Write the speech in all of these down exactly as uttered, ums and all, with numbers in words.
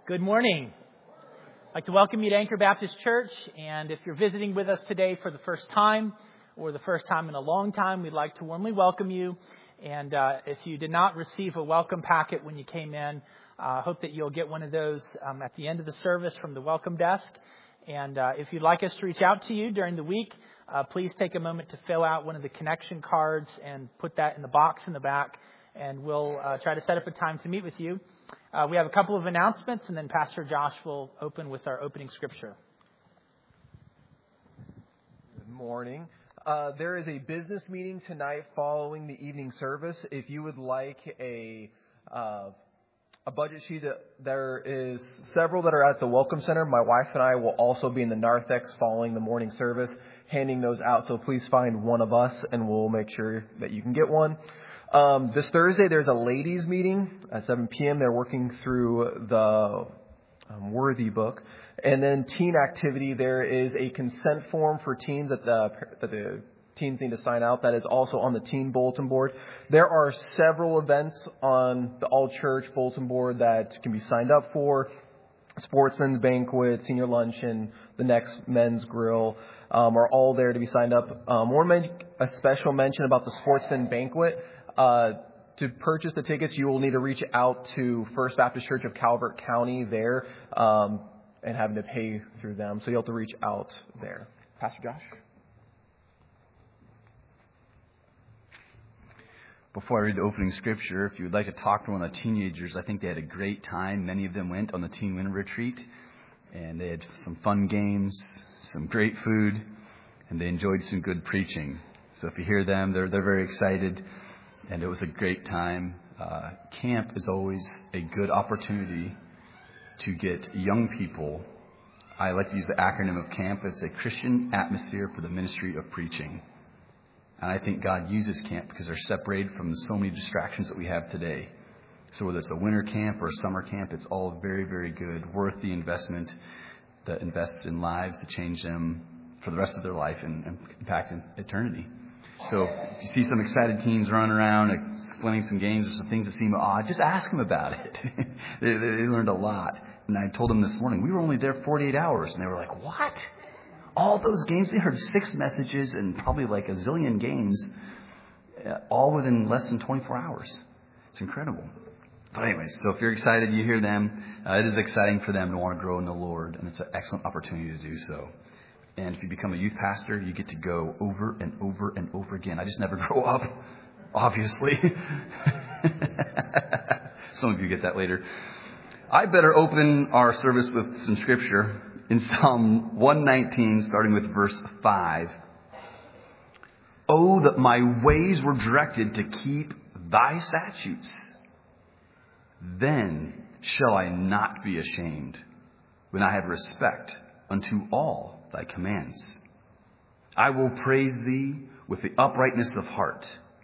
Good morning. I'd like to welcome you to Anchor Baptist Church. And if you're visiting with us today for the first time or the first time in a long time, we'd like to warmly welcome you. And uh, if you did not receive a welcome packet when you came in, I uh, hope that you'll get one of those um, at the end of the service from the welcome desk. And uh, if you'd like us to reach out to you during the week, uh, please take a moment to fill out one of the connection cards and put that in the box in the back. And we'll uh, try to set up a time to meet with you. Uh, we have a couple of announcements, and then Pastor Josh will open with our opening scripture. Good morning. Uh, there is a business meeting tonight following the evening service. If you would like a uh, a budget sheet, uh, there is several that are at the Welcome Center. My wife and I will also be in the narthex following the morning service, handing those out. So please find one of us, and we'll make sure that you can get one. Um, this Thursday, there's a ladies' meeting at seven p.m. They're working through the um, Worthy book. And then teen activity, there is a consent form for teens that the, that the teens need to sign out. That is also on the teen bulletin board. There are several events on the all-church bulletin board that can be signed up for. Sportsman's banquet, senior luncheon, the next men's grill um, are all there to be signed up. Um, more men- a special mention about the sportsman banquet. Uh, to purchase the tickets, you will need to reach out to First Baptist Church of Calvert County there um, and having to pay through them. So you'll have to reach out there. Pastor Josh? Before I read the opening scripture, if you would like to talk to one of the teenagers, I think they had a great time. Many of them went on the Teen Winter Retreat, and they had some fun games, some great food, and they enjoyed some good preaching. So if you hear them, they're they're very excited. And it was a great time. Uh, camp is always a good opportunity to get young people. I like to use the acronym of CAMP. It's a Christian atmosphere for the ministry of preaching. And I think God uses camp because they're separated from so many distractions that we have today. So whether it's a winter camp or a summer camp, it's all very, very good, worth the investment that invests in lives to change them for the rest of their life and, and impact in eternity. So if you see some excited teens running around, explaining some games or some things that seem odd, just ask them about it. they, they learned a lot. And I told them this morning, we were only there forty-eight hours. And they were like, what? All those games? They heard six messages and probably like a zillion games, uh, all within less than twenty-four hours. It's incredible. But anyways, so if you're excited, you hear them. Uh, it is exciting for them to want to grow in the Lord. And it's an excellent opportunity to do so. And if you become a youth pastor, you get to go over and over and over again. I just never grow up, obviously. Some of you get that later. I better open our service with some scripture in Psalm one nineteen, starting with verse five. Oh, that my ways were directed to keep thy statutes. Then shall I not be ashamed when I have respect unto all thy commands. I will praise thee with the uprightness of heart,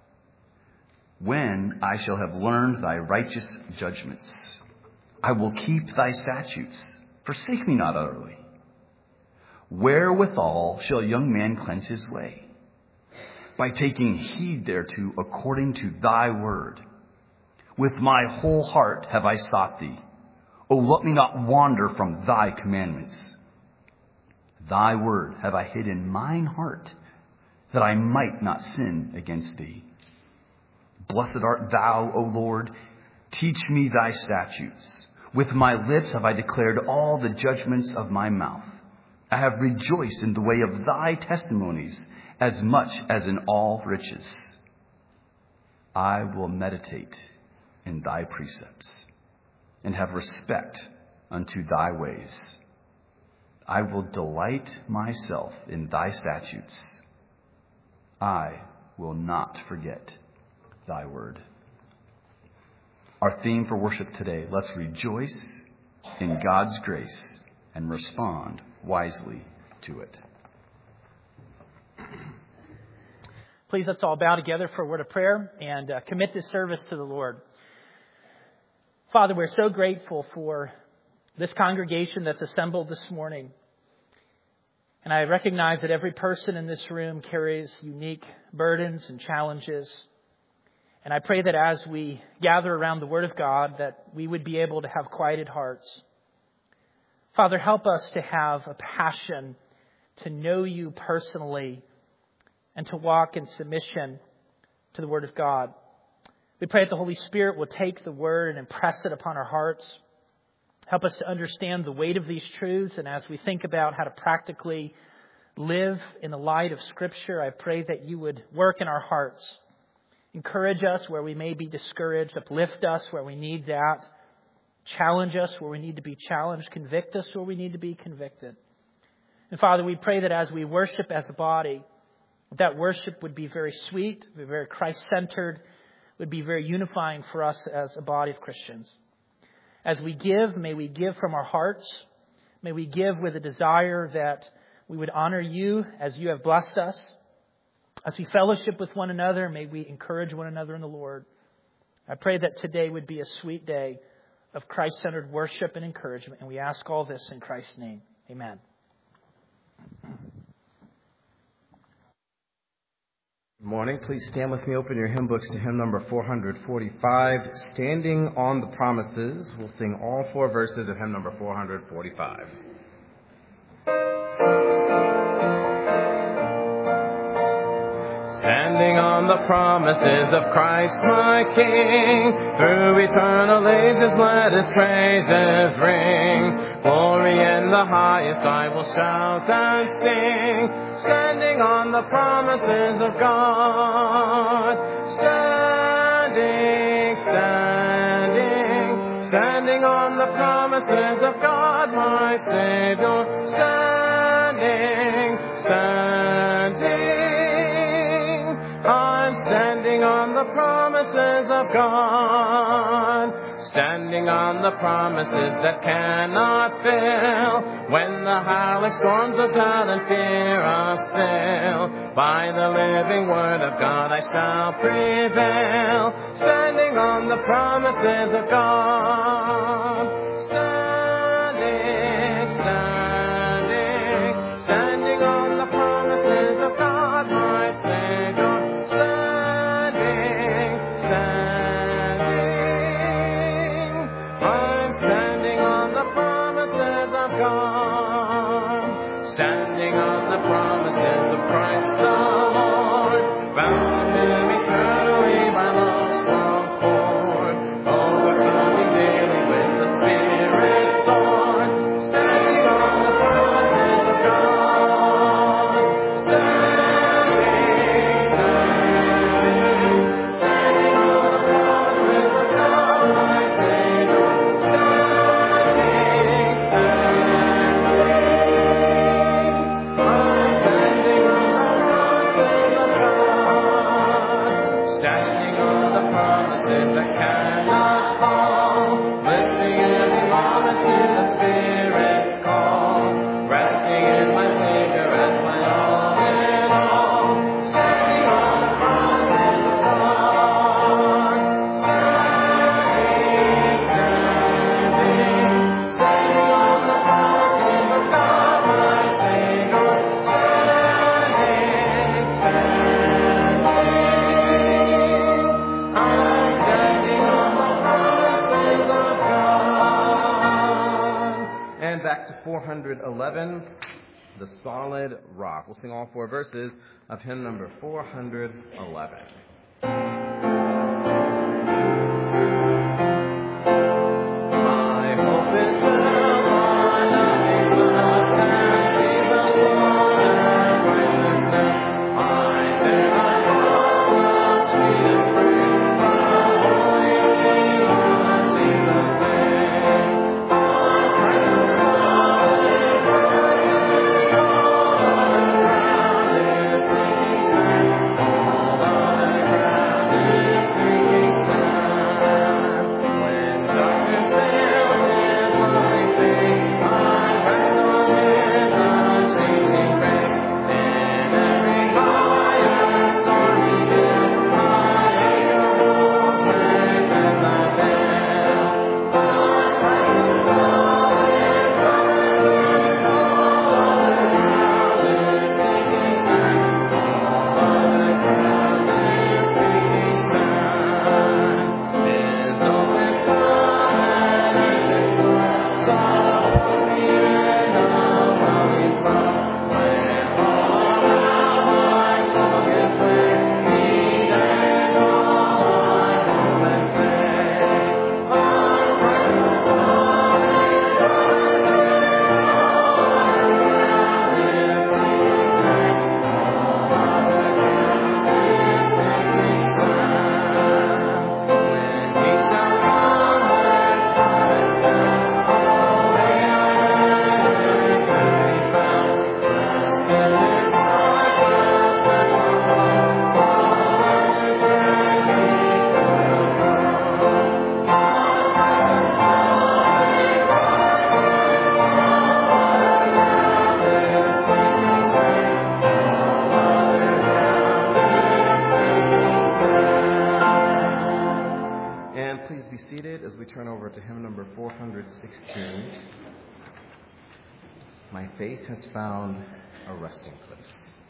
when I shall have learned thy righteous judgments. I will keep thy statutes. Forsake me not utterly. Wherewithal shall a young man cleanse his way? By taking heed thereto according to thy word. With my whole heart have I sought thee. O let me not wander from thy commandments. Thy word have I hid in mine heart, that I might not sin against thee. Blessed art thou, O Lord. Teach me thy statutes. With my lips have I declared all the judgments of my mouth. I have rejoiced in the way of thy testimonies, as much as in all riches. I will meditate in thy precepts, and have respect unto thy ways. I will delight myself in thy statutes. I will not forget thy word. Our theme for worship today, let's rejoice in God's grace and respond wisely to it. Please let's all bow together for a word of prayer and uh, commit this service to the Lord. Father, we're so grateful for this congregation that's assembled this morning. And I recognize that every person in this room carries unique burdens and challenges. And I pray that as we gather around the Word of God, that we would be able to have quieted hearts Father, help us to have a passion to know you personally and to walk in submission to the Word of God. We pray that the Holy Spirit will take the Word and impress it upon our hearts. Help us to understand the weight of these truths. And as we think about how to practically live in the light of Scripture, I pray that you would work in our hearts. Encourage us where we may be discouraged. Uplift us where we need that. Challenge us where we need to be challenged. Convict us where we need to be convicted. And Father, we pray that as we worship as a body, that worship would be very sweet, be very Christ-centered, would be very unifying for us as a body of Christians. As we give, may we give from our hearts. May we give with a desire that we would honor you as you have blessed us. As we fellowship with one another, may we encourage one another in the Lord. I pray that today would be a sweet day of Christ-centered worship and encouragement. And we ask all this in Christ's name. Amen. Good morning. Please stand with me. Open your hymn books to hymn number four forty-five, Standing on the Promises. We'll sing all four verses of hymn number four forty-five. Standing on the promises of Christ my King, through eternal ages let His praises ring. Glory in the highest I will shout and sing, standing on the promises of God. Standing, standing, standing on the promises of God my Savior. Standing, standing, I'm standing on the promises of God, standing on the promises that cannot fail. When the howling storms of doubt and fear assail, by the living word of God I shall prevail. Standing on the promises of God, standing, standing, standing on the promises of God, my Savior. Standing on the promises of Christ the Lord, bound to Him eternally by love's strong cord, overcoming daily with the Spirit's sword. Standing on the promises of God, standing, standing, standing on the promises of God, my Savior. Standing, standing. That cannot fall, listening every moment to the Spirit's call, resting in my Savior as my all in all, standing on the promises of God, standing, standing, standing on the promises of God, my Savior, standing, standing, I'm standing on the promises of God. And back to four eleven, The Solid Rock. We'll sing all four verses of hymn number four eleven. My hope is built on nothing less than Jesus' blood and righteousness. I dare not trust the sweetest fruit, but only on Jesus' name. My precious love is rising, all around is sinking sand, all that My faith has found a resting place.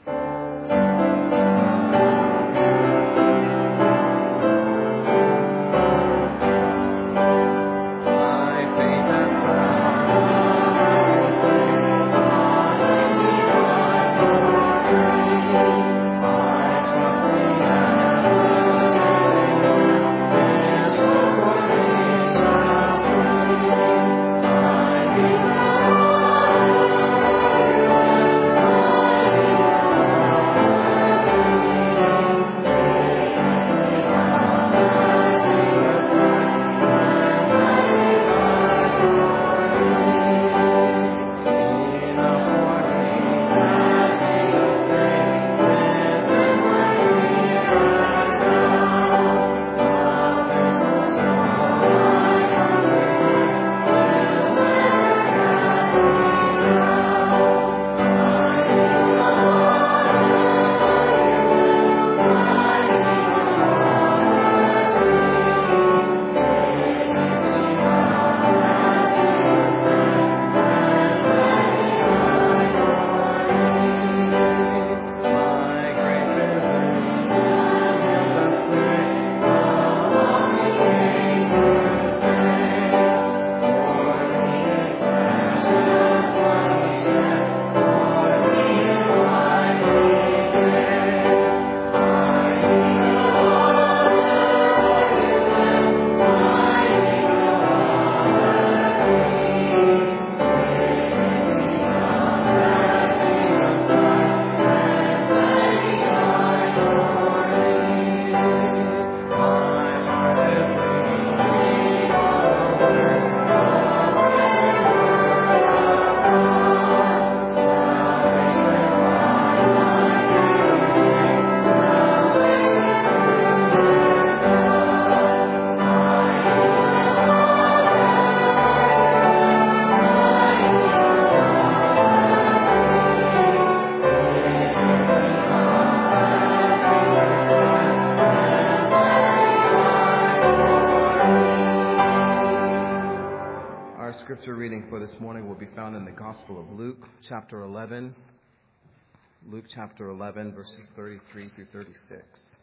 Gospel of Luke, chapter eleven. Luke, chapter eleven, verses thirty-three through thirty-six.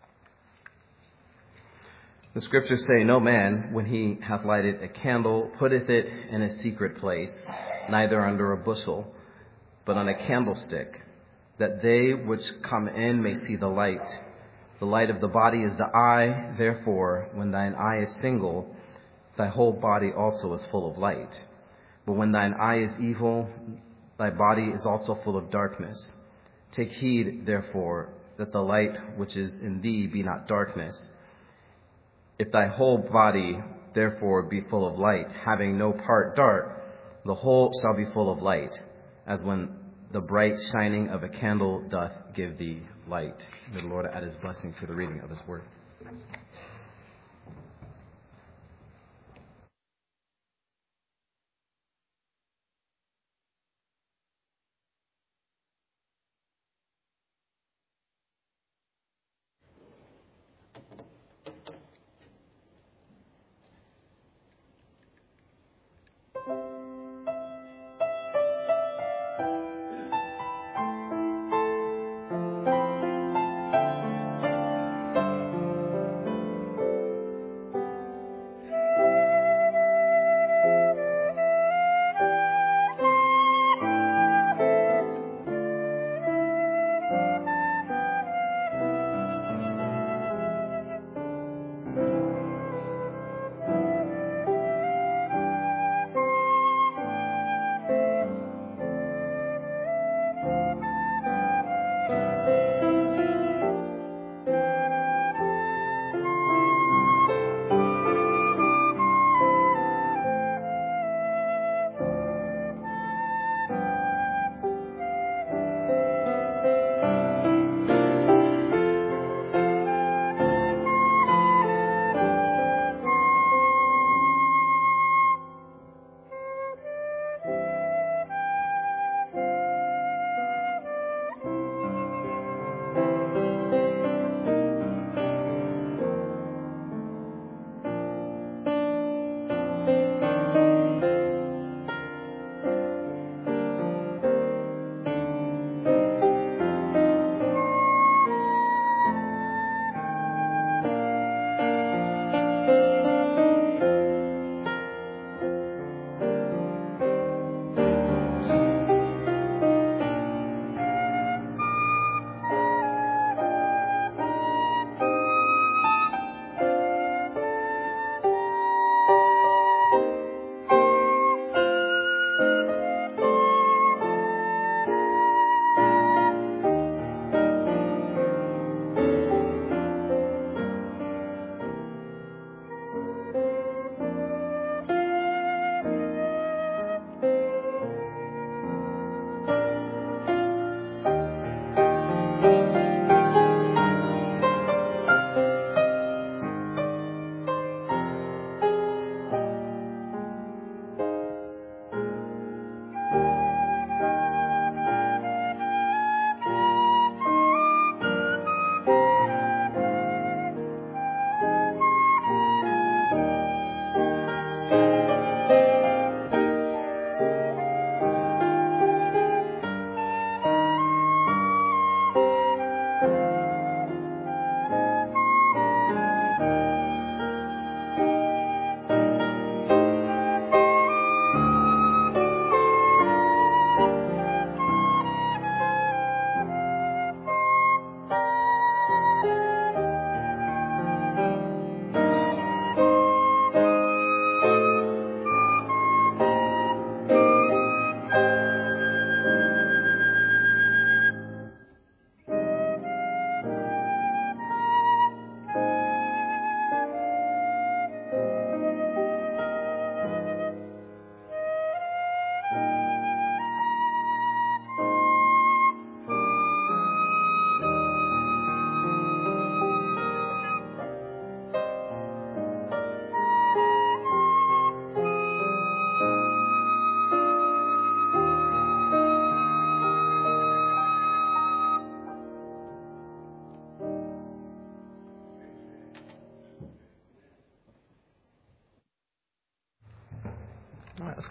The scriptures say, "No man, when he hath lighted a candle, putteth it in a secret place, neither under a bushel, but on a candlestick, that they which come in may see the light. The light of the body is the eye. Therefore, when thine eye is single, thy whole body also is full of light. But when thine eye is evil, thy body is also full of darkness. Take heed, therefore, that the light which is in thee be not darkness. If thy whole body, therefore, be full of light, having no part dark, the whole shall be full of light, as when the bright shining of a candle doth give thee light." May the Lord add his blessing to the reading of his word.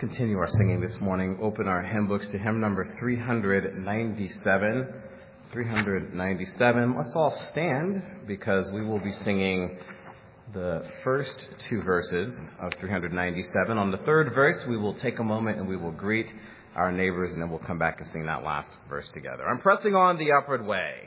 continue our singing this morning. Open our hymn books to hymn number three ninety-seven. three ninety-seven. Let's all stand because we will be singing the first two verses of three ninety-seven. On the third verse, we will take a moment and we will greet our neighbors, and then we'll come back and sing that last verse together. I'm pressing on the upward way.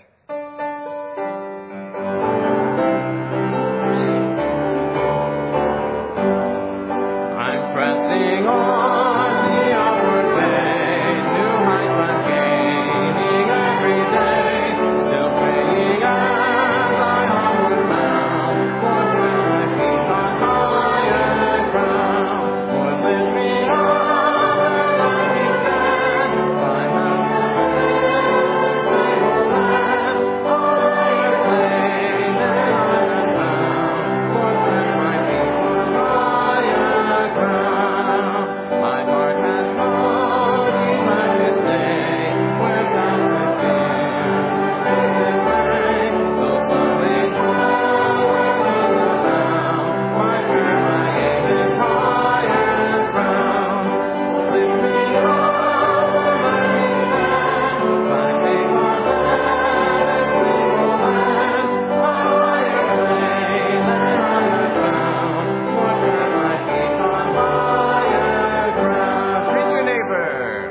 I'm pressing on the upward way, new heights I'm gaining every day, still praying as I onward bound, for when my feet on higher ground, Lord, lift me up and let me stand, by mountains stable land, on higher plane than I have found, for when my feet on higher ground, my heart has found He's at His stay, where doubts and fears face His way, though some may fall where none abound, my prayer, my aim is higher ground. Lift me up and let me stand, by faith on land and stable land, on higher plane than I have found, for where my feet on higher ground. Greet your neighbor.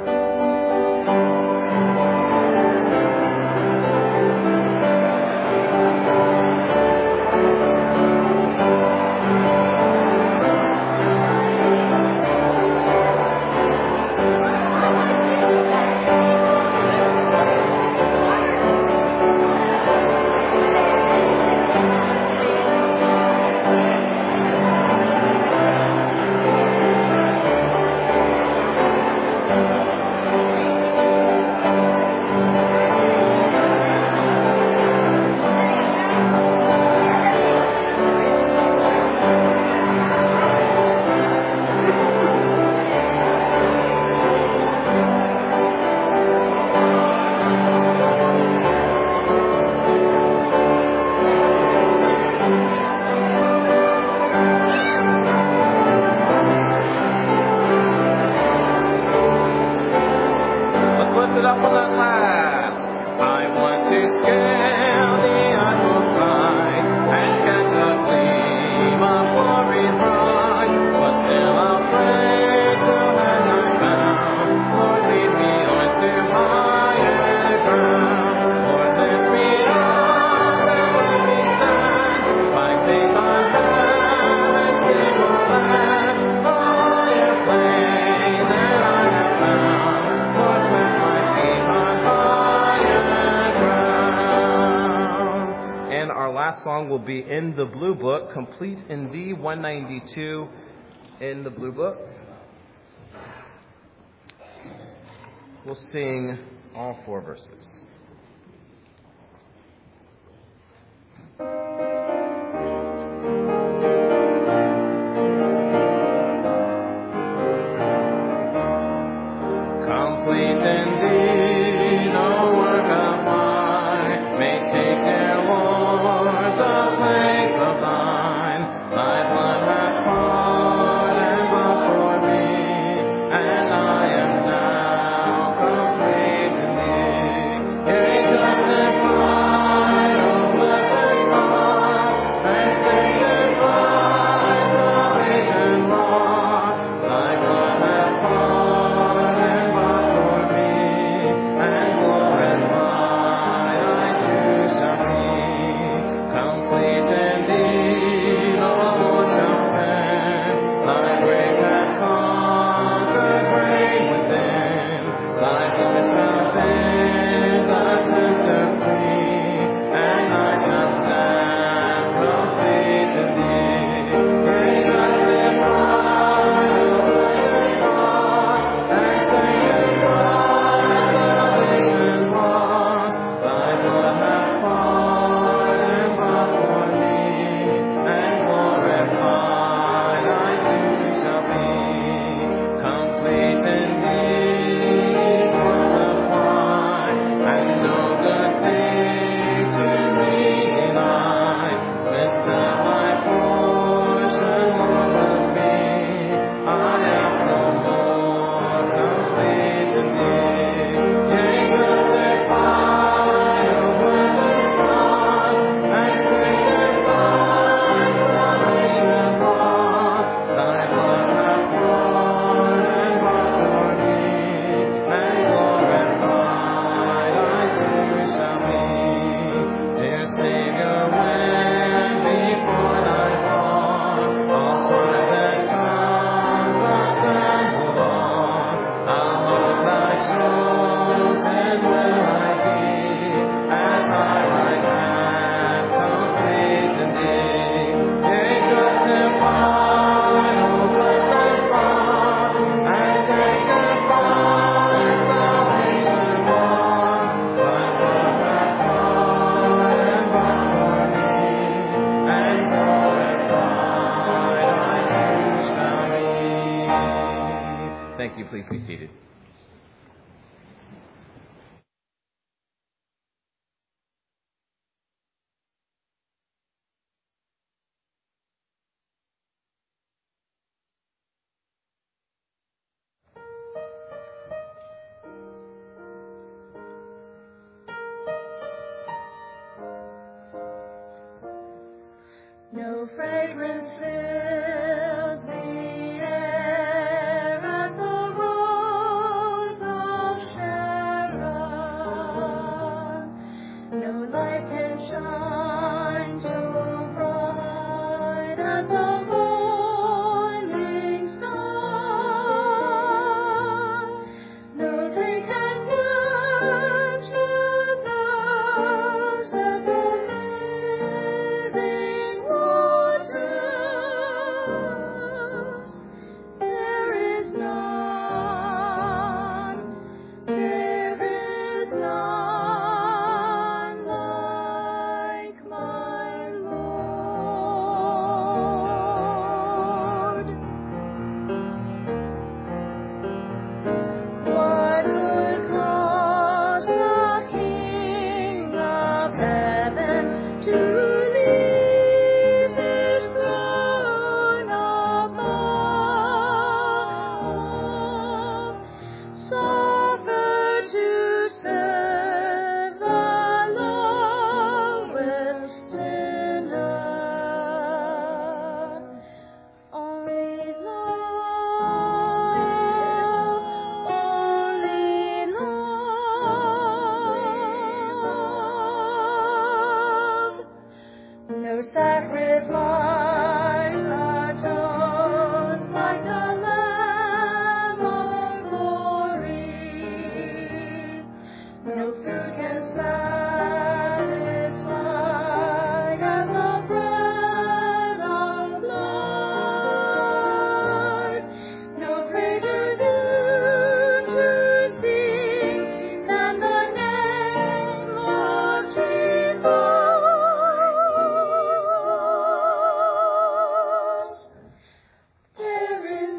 Let's lift it up on that last. I want to scale the utmost height and catch a gleam of glory bright, but still I'll pray till then I'm found. Lord, lead me on to higher ground. Lord, lift me up and let me stand, by faith on heaven's stable land, a higher plane than I have found. Lord, plant my feet on higher ground. And our last song will be In the Blue Book, complete in D one ninety-two in the Blue Book. We'll sing all four verses. Complete indeed, no work of mine may take, dear Lord, the place of thine. Thy blood hath bought and bought for me, and I am now complete in thee. Hear ye justified, O blessed God, and sanctified, salvation wrought. Thy blood hath bought and bought for me, Please be seated. No fragrance fills the air as the rose of Sharon. No light can shine so bright as the morning star. No day can nurture those as the living waters. There is none, there is none like my Lord. What would cause the King of heaven to leave his throne above, suffer to serve the lowest sinner? Only love, only love. No sacrifice atones like the Lamb of glory. No food can satisfy as the bread of life. No greater tune to sing than the name of Jesus. There is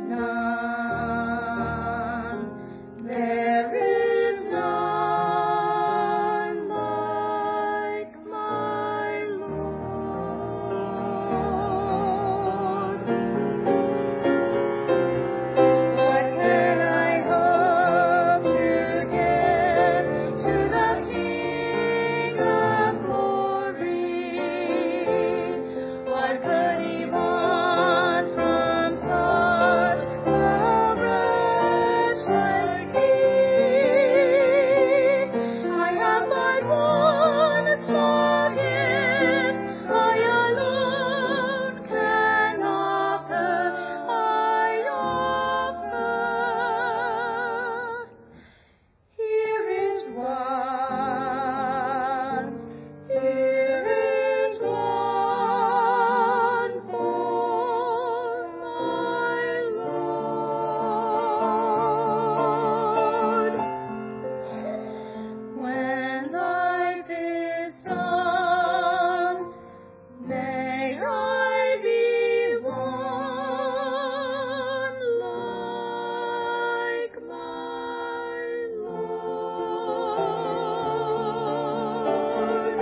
none, there is none like my Lord. What can I hope to get to the King of glory? What could he want from such a wretch like me? I have but one small gift I alone can offer, I offer. Here is one, here is one for my Lord. When life is done, may I be one like my Lord.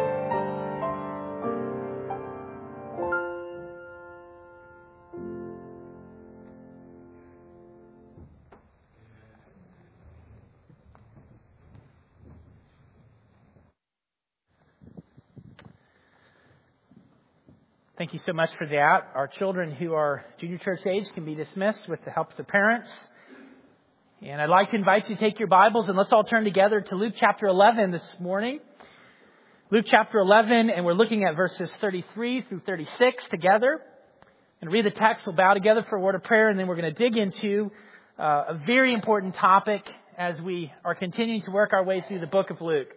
Thank you so much for that. Our children who are junior church age can be dismissed with the help of the parents. And I'd like to invite you to take your Bibles and let's all turn together to Luke chapter eleven this morning. Luke chapter eleven, and we're looking at verses thirty-three through thirty-six together. And read the text, we'll bow together for a word of prayer, and then we're going to dig into uh, a very important topic as we are continuing to work our way through the book of Luke.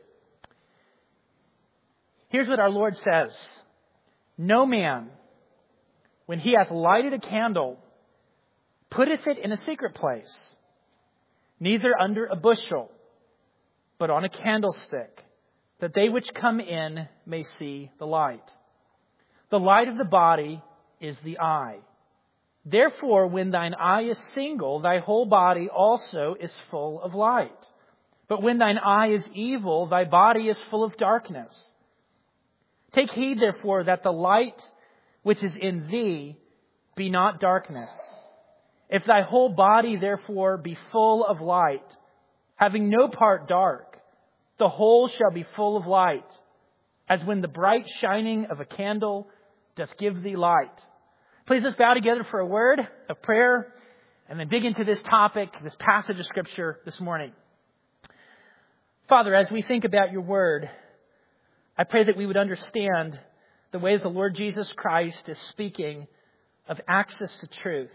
Here's what our Lord says. No man, when he hath lighted a candle, putteth it in a secret place, neither under a bushel, but on a candlestick, that they which come in may see the light. The light of the body is the eye. Therefore, when thine eye is single, thy whole body also is full of light. But when thine eye is evil, thy body is full of darkness. Take heed, therefore, that the light which is in thee be not darkness. If thy whole body, therefore, be full of light, having no part dark, the whole shall be full of light, as when the bright shining of a candle doth give thee light. Please let's bow together for a word of prayer and then dig into this topic, this passage of Scripture this morning. Father, as we think about your word, I pray that we would understand the way the Lord Jesus Christ is speaking of access to truth.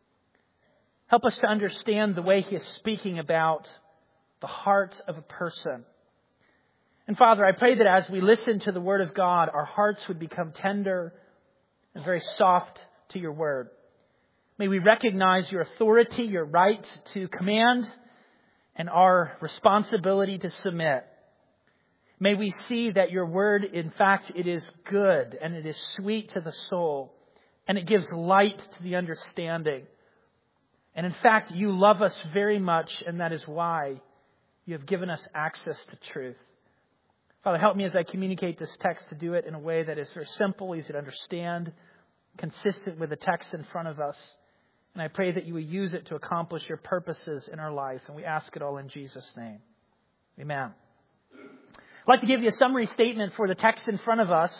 Help us to understand the way he is speaking about the heart of a person. And Father, I pray that as we listen to the word of God, our hearts would become tender and very soft to your word. May we recognize your authority, your right to command, and our responsibility to submit. May we see that your word, in fact, it is good and it is sweet to the soul and it gives light to the understanding. And in fact, you love us very much, and that is why you have given us access to truth. Father, help me as I communicate this text to do it in a way that is very simple, easy to understand, consistent with the text in front of us. And I pray that you will use it to accomplish your purposes in our life. And we ask it all in Jesus' name. Amen. I'd like to give you a summary statement for the text in front of us.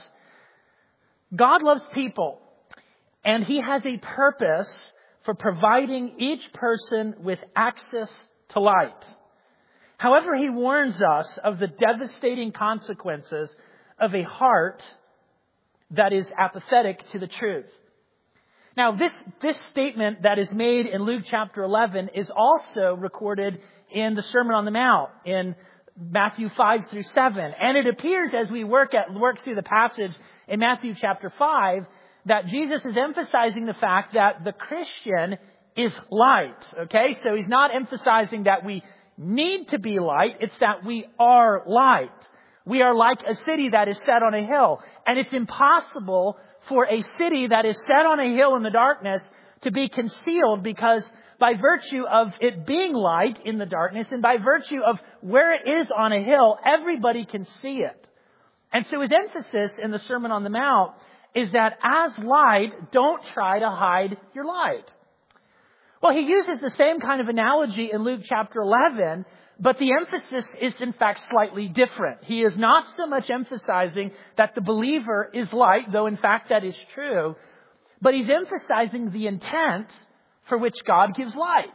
God loves people, and he has a purpose for providing each person with access to light. However, he warns us of the devastating consequences of a heart that is apathetic to the truth. Now, this, this statement that is made in Luke chapter eleven is also recorded in the Sermon on the Mount in Matthew five through seven. And it appears as we work at work through the passage in Matthew chapter five that Jesus is emphasizing the fact that the Christian is light. Okay, so he's not emphasizing that we need to be light. It's that we are light. We are like a city that is set on a hill. And it's impossible for a city that is set on a hill in the darkness to be concealed, because by virtue of it being light in the darkness and by virtue of where it is on a hill, everybody can see it. And so his emphasis in the Sermon on the Mount is that as light, don't try to hide your light. Well, he uses the same kind of analogy in Luke chapter eleven, but the emphasis is in fact slightly different. He is not so much emphasizing that the believer is light, though in fact that is true, but he's emphasizing the intent for which God gives light.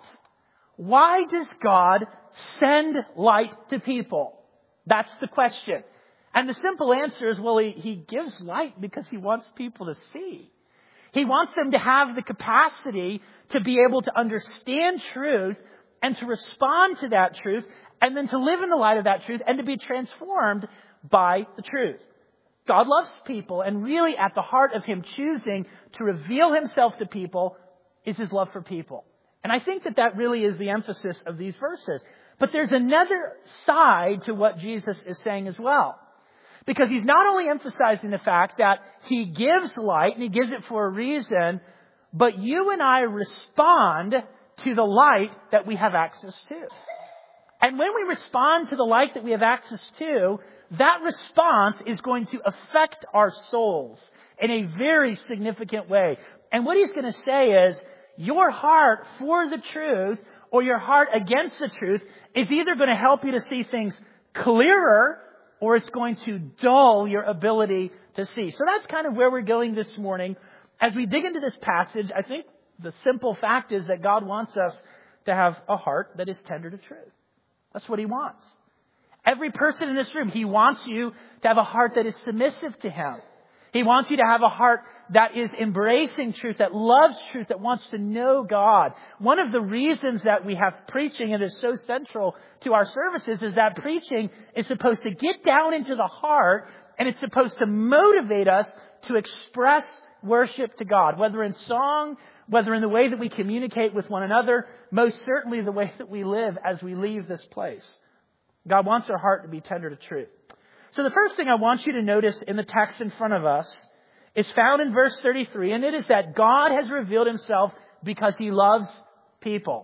Why does God send light to people? That's the question. And the simple answer is, well, he, he gives light because he wants people to see. He wants them to have the capacity to be able to understand truth and to respond to that truth, and then to live in the light of that truth and to be transformed by the truth. God loves people, and really at the heart of him choosing to reveal himself to people is his love for people. And I think that that really is the emphasis of these verses. But there's another side to what Jesus is saying as well. Because he's not only emphasizing the fact that he gives light, and he gives it for a reason, but you and I respond to the light that we have access to. And when we respond to the light that we have access to, that response is going to affect our souls in a very significant way. And what he's going to say is, your heart for the truth or your heart against the truth is either going to help you to see things clearer, or it's going to dull your ability to see. So that's kind of where we're going this morning. As we dig into this passage, I think the simple fact is that God wants us to have a heart that is tender to truth. That's what he wants. Every person in this room, he wants you to have a heart that is submissive to him. He wants you to have a heart that is embracing truth, that loves truth, that wants to know God. One of the reasons that we have preaching, and is so central to our services, is that preaching is supposed to get down into the heart, and it's supposed to motivate us to express worship to God, whether in song, whether in the way that we communicate with one another, most certainly the way that we live as we leave this place. God wants our heart to be tender to truth. So the first thing I want you to notice in the text in front of us is found in verse thirty-three, and it is that God has revealed himself because he loves people.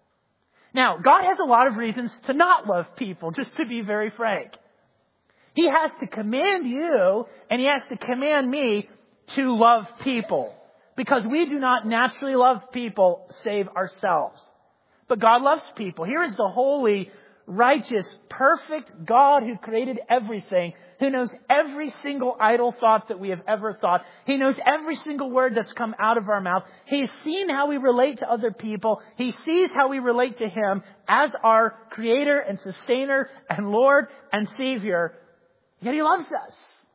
Now, God has a lot of reasons to not love people, just to be very frank. He has to command you, and he has to command me to love people, because we do not naturally love people save ourselves. But God loves people. Here is the holy, righteous, perfect God who created everything, who knows every single idle thought that we have ever thought. He knows every single word that's come out of our mouth. He's seen how we relate to other people. He sees how we relate to him as our creator and sustainer and Lord and Savior. Yet he loves us.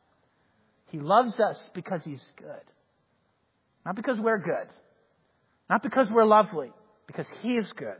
He loves us because he's good. Not because we're good. Not because we're lovely. Because he is good.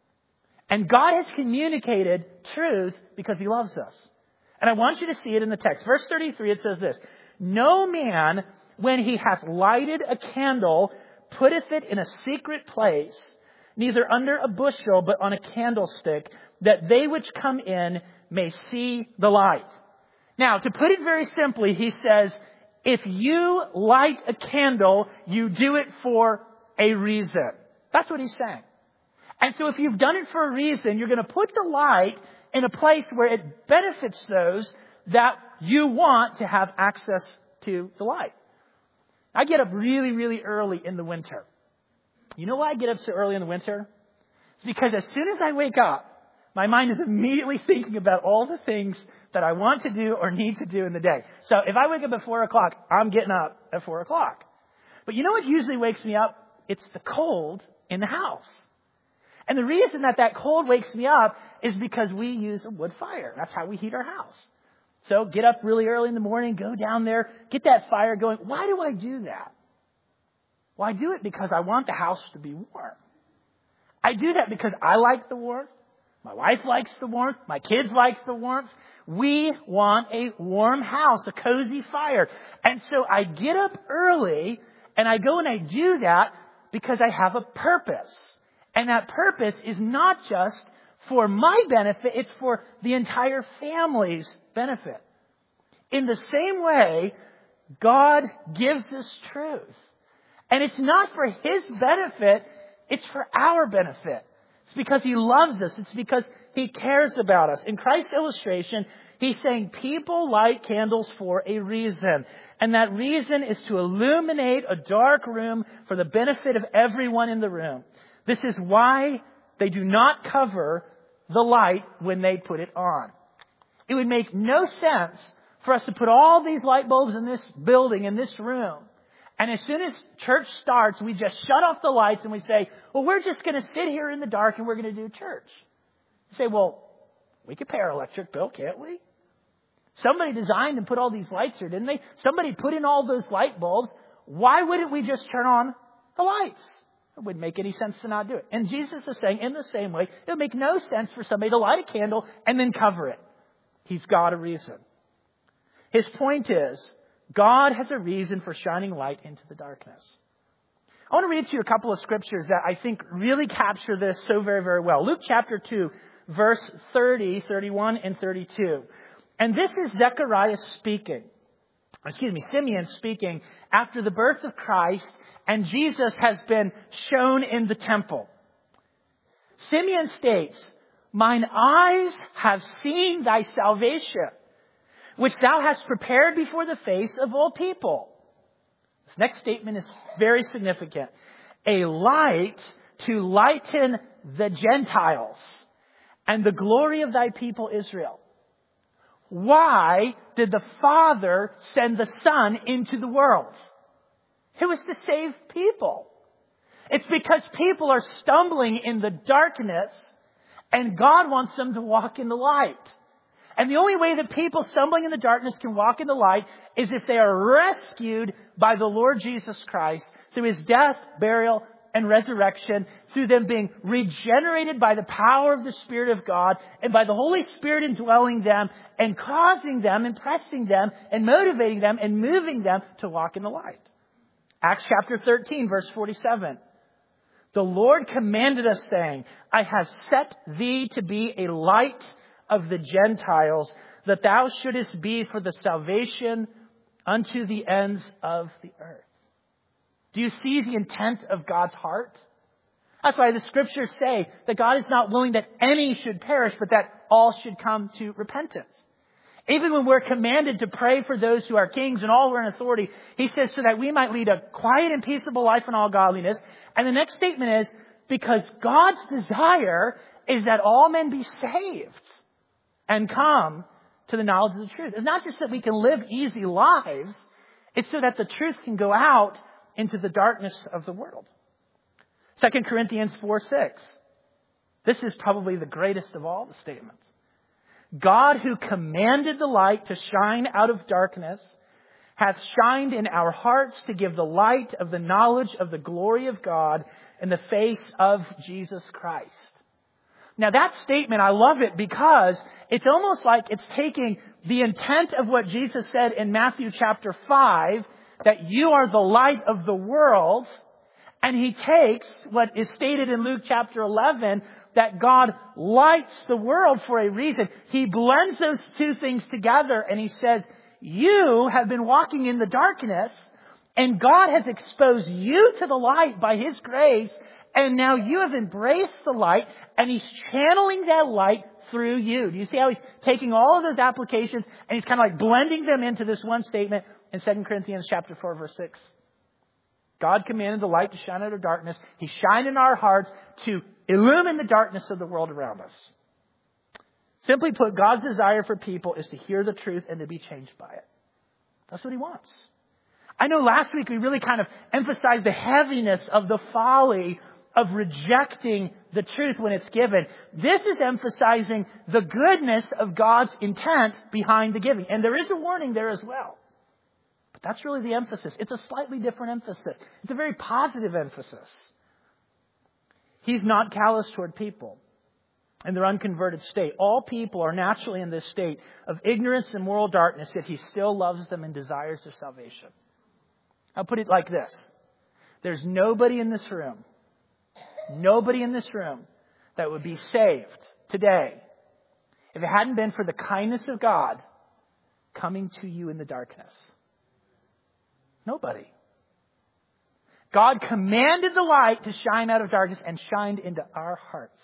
And God has communicated truth because he loves us. And I want you to see it in the text. Verse thirty-three, it says this: No man, when he hath lighted a candle, putteth it in a secret place, neither under a bushel, but on a candlestick, that they which come in may see the light. Now, to put it very simply, he says, if you light a candle, you do it for a reason. That's what he's saying. And so if you've done it for a reason, you're going to put the light in a place where it benefits those that you want to have access to the light. I get up really, really early in the winter. You know why I get up so early in the winter? It's because as soon as I wake up, my mind is immediately thinking about all the things that I want to do or need to do in the day. So if I wake up at four o'clock, I'm getting up at four o'clock. But you know what usually wakes me up? It's the cold in the house. And the reason that that cold wakes me up is because we use a wood fire. That's how we heat our house. So get up really early in the morning, go down there, get that fire going. Why do I do that? Well, I do it because I want the house to be warm. I do that because I like the warmth. My wife likes the warmth. My kids like the warmth. We want a warm house, a cozy fire. And so I get up early and I go and I do that because I have a purpose. And that purpose is not just for my benefit, it's for the entire family's benefit. In the same way, God gives us truth. And it's not for his benefit, it's for our benefit. It's because he loves us. It's because he cares about us. In Christ's illustration, he's saying people light candles for a reason. And that reason is to illuminate a dark room for the benefit of everyone in the room. This is why they do not cover the light when they put it on. It would make no sense for us to put all these light bulbs in this building, in this room. And as soon as church starts, we just shut off the lights and we say, well, we're just going to sit here in the dark and we're going to do church. You say, well, we could pay our electric bill, can't we? Somebody designed and put all these lights here, didn't they? Somebody put in all those light bulbs. Why wouldn't we just turn on the lights? It wouldn't make any sense to not do it. And Jesus is saying, in the same way, it would make no sense for somebody to light a candle and then cover it. He's got a reason. His point is, God has a reason for shining light into the darkness. I want to read to you a couple of scriptures that I think really capture this so very, very well. Luke chapter two, verse thirty, thirty-one, and thirty-two. And this is Zechariah speaking. Excuse me, Simeon speaking after the birth of Christ, and Jesus has been shown in the temple. Simeon states, "Mine eyes have seen thy salvation, which thou hast prepared before the face of all people." This next statement is very significant. "A light to lighten the Gentiles and the glory of thy people Israel." Why did the Father send the Son into the world? It was to save people. It's because people are stumbling in the darkness and God wants them to walk in the light. And the only way that people stumbling in the darkness can walk in the light is if they are rescued by the Lord Jesus Christ through his death, burial, and resurrection, through them being regenerated by the power of the Spirit of God and by the Holy Spirit indwelling them and causing them, impressing them, and motivating them and moving them to walk in the light. Acts chapter thirteen, verse forty-seven. "The Lord commanded us, saying, I have set thee to be a light of the Gentiles, that thou shouldest be for the salvation unto the ends of the earth. Do you see the intent of God's heart? That's why the scriptures say that God is not willing that any should perish, but that all should come to repentance. Even when we're commanded to pray for those who are kings and all who are in authority, he says so that we might lead a quiet and peaceable life in all godliness. And the next statement is, because God's desire is that all men be saved and come to the knowledge of the truth. It's not just that we can live easy lives. It's so that the truth can go out into the darkness of the world. Second Corinthians four six. This is probably the greatest of all the statements. God, who commanded the light to shine out of darkness, hath shined in our hearts to give the light of the knowledge of the glory of God in the face of Jesus Christ. Now that statement, I love it because it's almost like it's taking the intent of what Jesus said in Matthew chapter five, that you are the light of the world, and he takes what is stated in Luke chapter eleven, that God lights the world for a reason. He blends those two things together and he says, you have been walking in the darkness and God has exposed you to the light by his grace. And now you have embraced the light and he's channeling that light through you. Do you see how he's taking all of those applications and he's kind of like blending them into this one statement in Second Corinthians chapter four, verse six. God commanded the light to shine out of darkness. He shined in our hearts to illumine the darkness of the world around us. Simply put, God's desire for people is to hear the truth and to be changed by it. That's what he wants. I know last week we really kind of emphasized the heaviness of the folly of rejecting the truth when it's given. This is emphasizing the goodness of God's intent behind the giving. And there is a warning there as well. But that's really the emphasis. It's a slightly different emphasis. It's a very positive emphasis. He's not callous toward people in their unconverted state. All people are naturally in this state of ignorance and moral darkness, yet he still loves them and desires their salvation. I'll put it like this. There's nobody in this room, nobody in this room that would be saved today if it hadn't been for the kindness of God coming to you in the darkness. Nobody. God commanded the light to shine out of darkness and shined into our hearts.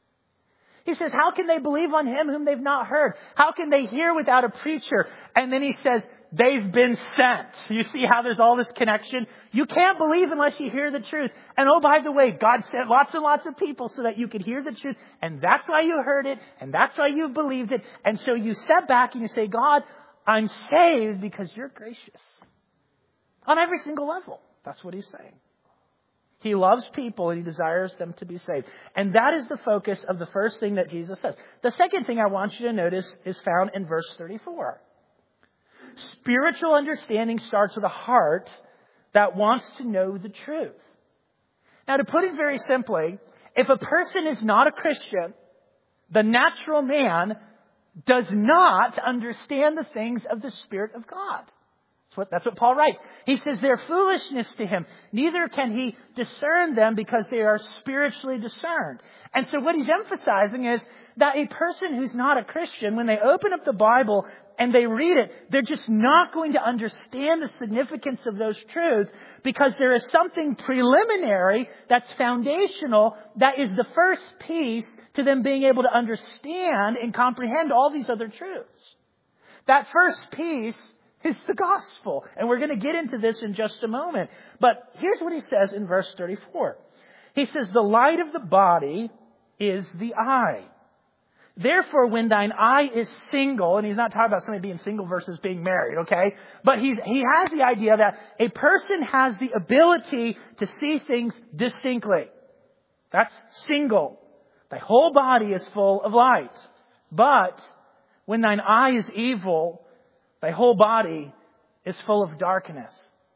He says, how can they believe on him whom they've not heard? How can they hear without a preacher? And then he says, they've been sent. You see how there's all this connection? You can't believe unless you hear the truth. And oh, by the way, God sent lots and lots of people so that you could hear the truth. And that's why you heard it. And that's why you believed it. And so you step back and you say, God, I'm saved because you're gracious. On every single level. That's what he's saying. He loves people and he desires them to be saved. And that is the focus of the first thing that Jesus says. The second thing I want you to notice is found in verse thirty-four. Spiritual understanding starts with a heart that wants to know the truth. Now, to put it very simply, if a person is not a Christian, the natural man does not understand the things of the Spirit of God. That's what, that's what Paul writes. He says they're foolishness to him. Neither can he discern them because they are spiritually discerned. And so what he's emphasizing is that a person who's not a Christian, when they open up the Bible and they read it, they're just not going to understand the significance of those truths because there is something preliminary that's foundational that is the first piece to them being able to understand and comprehend all these other truths. That first piece is the gospel. And we're going to get into this in just a moment. But here's what he says in verse thirty-four. He says, the light of the body is the eye. Therefore, when thine eye is single, and he's not talking about somebody being single versus being married, okay? But he's, he has the idea that a person has the ability to see things distinctly. That's single. Thy whole body is full of light. But when thine eye is evil, thy whole body is full of darkness.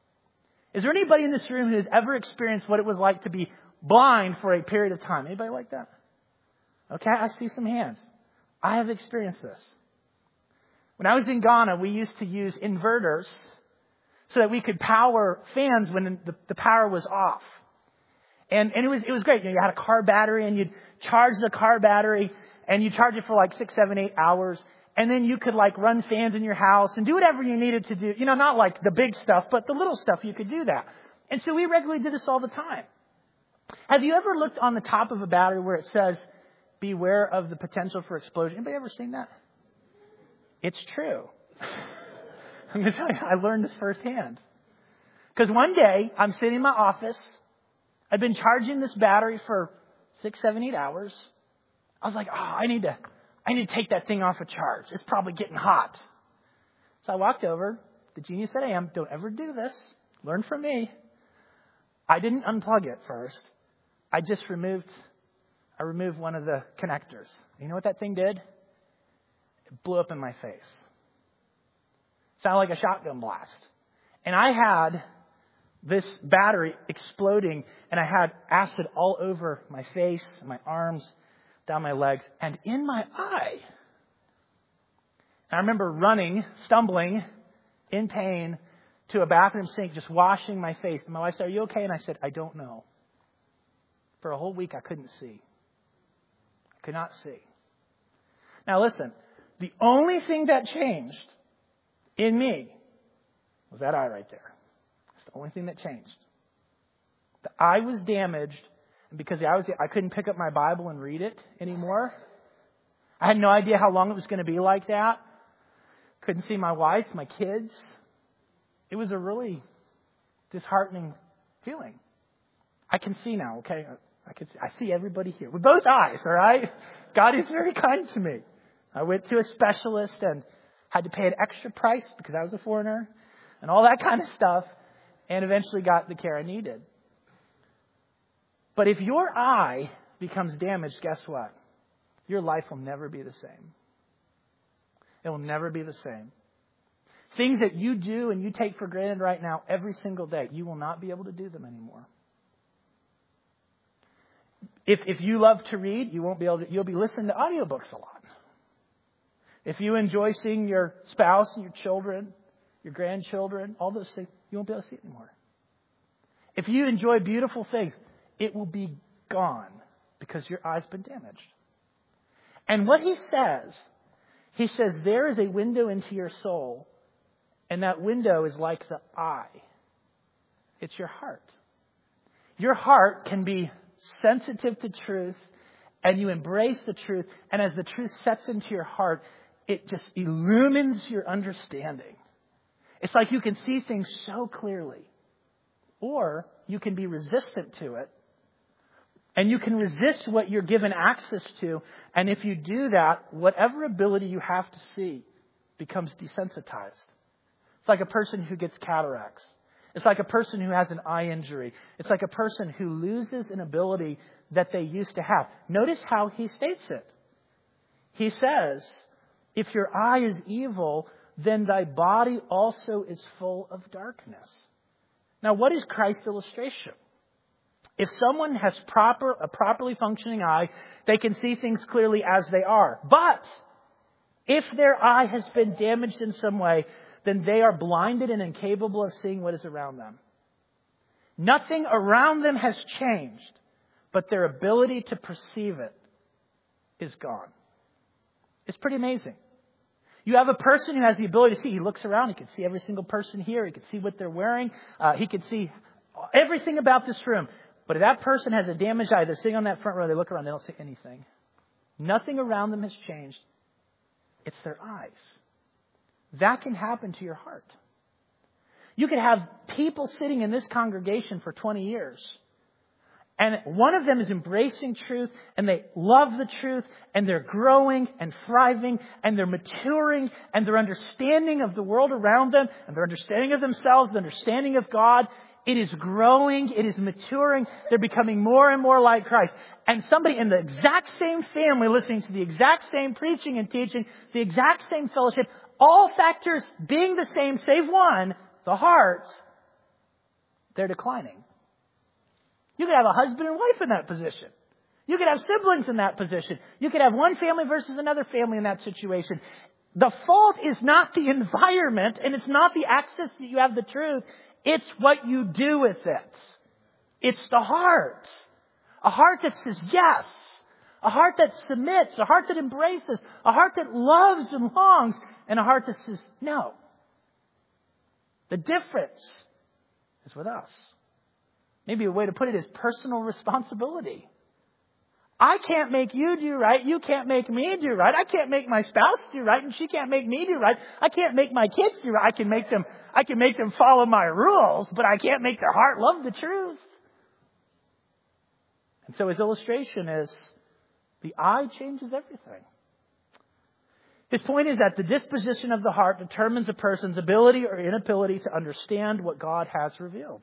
Is there anybody in this room who has ever experienced what it was like to be blind for a period of time? Anybody like that? Okay, I see some hands. I have experienced this. When I was in Ghana, we used to use inverters so that we could power fans when the, the power was off. And, and it was it was great. You know, you had a car battery and you'd charge the car battery and you charge it for like six, seven, eight hours. And then you could like run fans in your house and do whatever you needed to do. You know, not like the big stuff, but the little stuff, you could do that. And so we regularly did this all the time. Have you ever looked on the top of a battery where it says, beware of the potential for explosion? Anybody ever seen that? It's true. I'm going to tell you, I learned this firsthand. Because one day, I'm sitting in my office. I've been charging this battery for six, seven, eight hours. I was like, oh, I need to, I need to take that thing off a charge. It's probably getting hot. So I walked over. The genius that I am, don't ever do this. Learn from me. I didn't unplug it first. I just removed, I removed one of the connectors. You know what that thing did? It blew up in my face. Sounded like a shotgun blast. And I had this battery exploding, and I had acid all over my face, my arms, down my legs, and in my eye. And I remember running, stumbling, in pain, to a bathroom sink, just washing my face. And my wife said, "Are you okay?" And I said, "I don't know." For a whole week, I couldn't see. I could not see. Now listen, the only thing that changed in me was that eye right there. That's the only thing that changed. The eye was damaged, and because the eye was, I couldn't pick up my Bible and read it anymore. I had no idea how long it was going to be like that. Couldn't see my wife, my kids. It was a really disheartening feeling. I can see now, okay? I can see, I see everybody here with both eyes, all right? God is very kind to me. I went to a specialist and had to pay an extra price because I was a foreigner and all that kind of stuff, and eventually got the care I needed. But if your eye becomes damaged, guess what? Your life will never be the same. It will never be the same. Things that you do and you take for granted right now every single day, you will not be able to do them anymore. If if you love to read, you won't be able to, you'll be listening to audiobooks a lot. If you enjoy seeing your spouse and your children, your grandchildren, all those things, you won't be able to see it anymore. If you enjoy beautiful things, it will be gone because your eye's been damaged. And what he says, he says there is a window into your soul, and that window is like the eye. It's your heart. Your heart can be sensitive to truth, and you embrace the truth, and as the truth sets into your heart, it just illumines your understanding. It's like you can see things so clearly. Or you can be resistant to it, and you can resist what you're given access to, and if you do that, whatever ability you have to see becomes desensitized. It's like a person who gets cataracts. It's like a person who has an eye injury. It's like a person who loses an ability that they used to have. Notice how he states it. He says, if your eye is evil, then thy body also is full of darkness. Now, what is Christ's illustration? If someone has proper a properly functioning eye, they can see things clearly as they are. But if their eye has been damaged in some way, then they are blinded and incapable of seeing what is around them. Nothing around them has changed, but their ability to perceive it is gone. It's pretty amazing. You have a person who has the ability to see. He looks around. He can see every single person here. He can see what they're wearing. Uh, he can see everything about this room. But if that person has a damaged eye, they're sitting on that front row, they look around, they don't see anything. Nothing around them has changed. It's their eyes. That can happen to your heart. You could have people sitting in this congregation for twenty years. And one of them is embracing truth, and they love the truth, and they're growing and thriving, and they're maturing, and their understanding of the world around them, and their understanding of themselves, the understanding of God, it is growing, it is maturing, they're becoming more and more like Christ. And somebody in the exact same family, listening to the exact same preaching and teaching, the exact same fellowship, all factors being the same, save one, the heart, they're declining. You could have a husband and wife in that position. You could have siblings in that position. You could have one family versus another family in that situation. The fault is not the environment, and it's not the access that you have the truth. It's what you do with it. It's the heart. A heart that says yes. A A heart that submits, a heart that embraces, a heart that loves and longs, and a heart that says no. The difference is with us. Maybe a way to put it is personal responsibility. I can't make you do right. You can't make me do right. I can't make my spouse do right, and she can't make me do right. I can't make my kids do right. I can make them, I can make them follow my rules, but I can't make their heart love the truth. And so his illustration is the eye changes everything. His point is that the disposition of the heart determines a person's ability or inability to understand what God has revealed.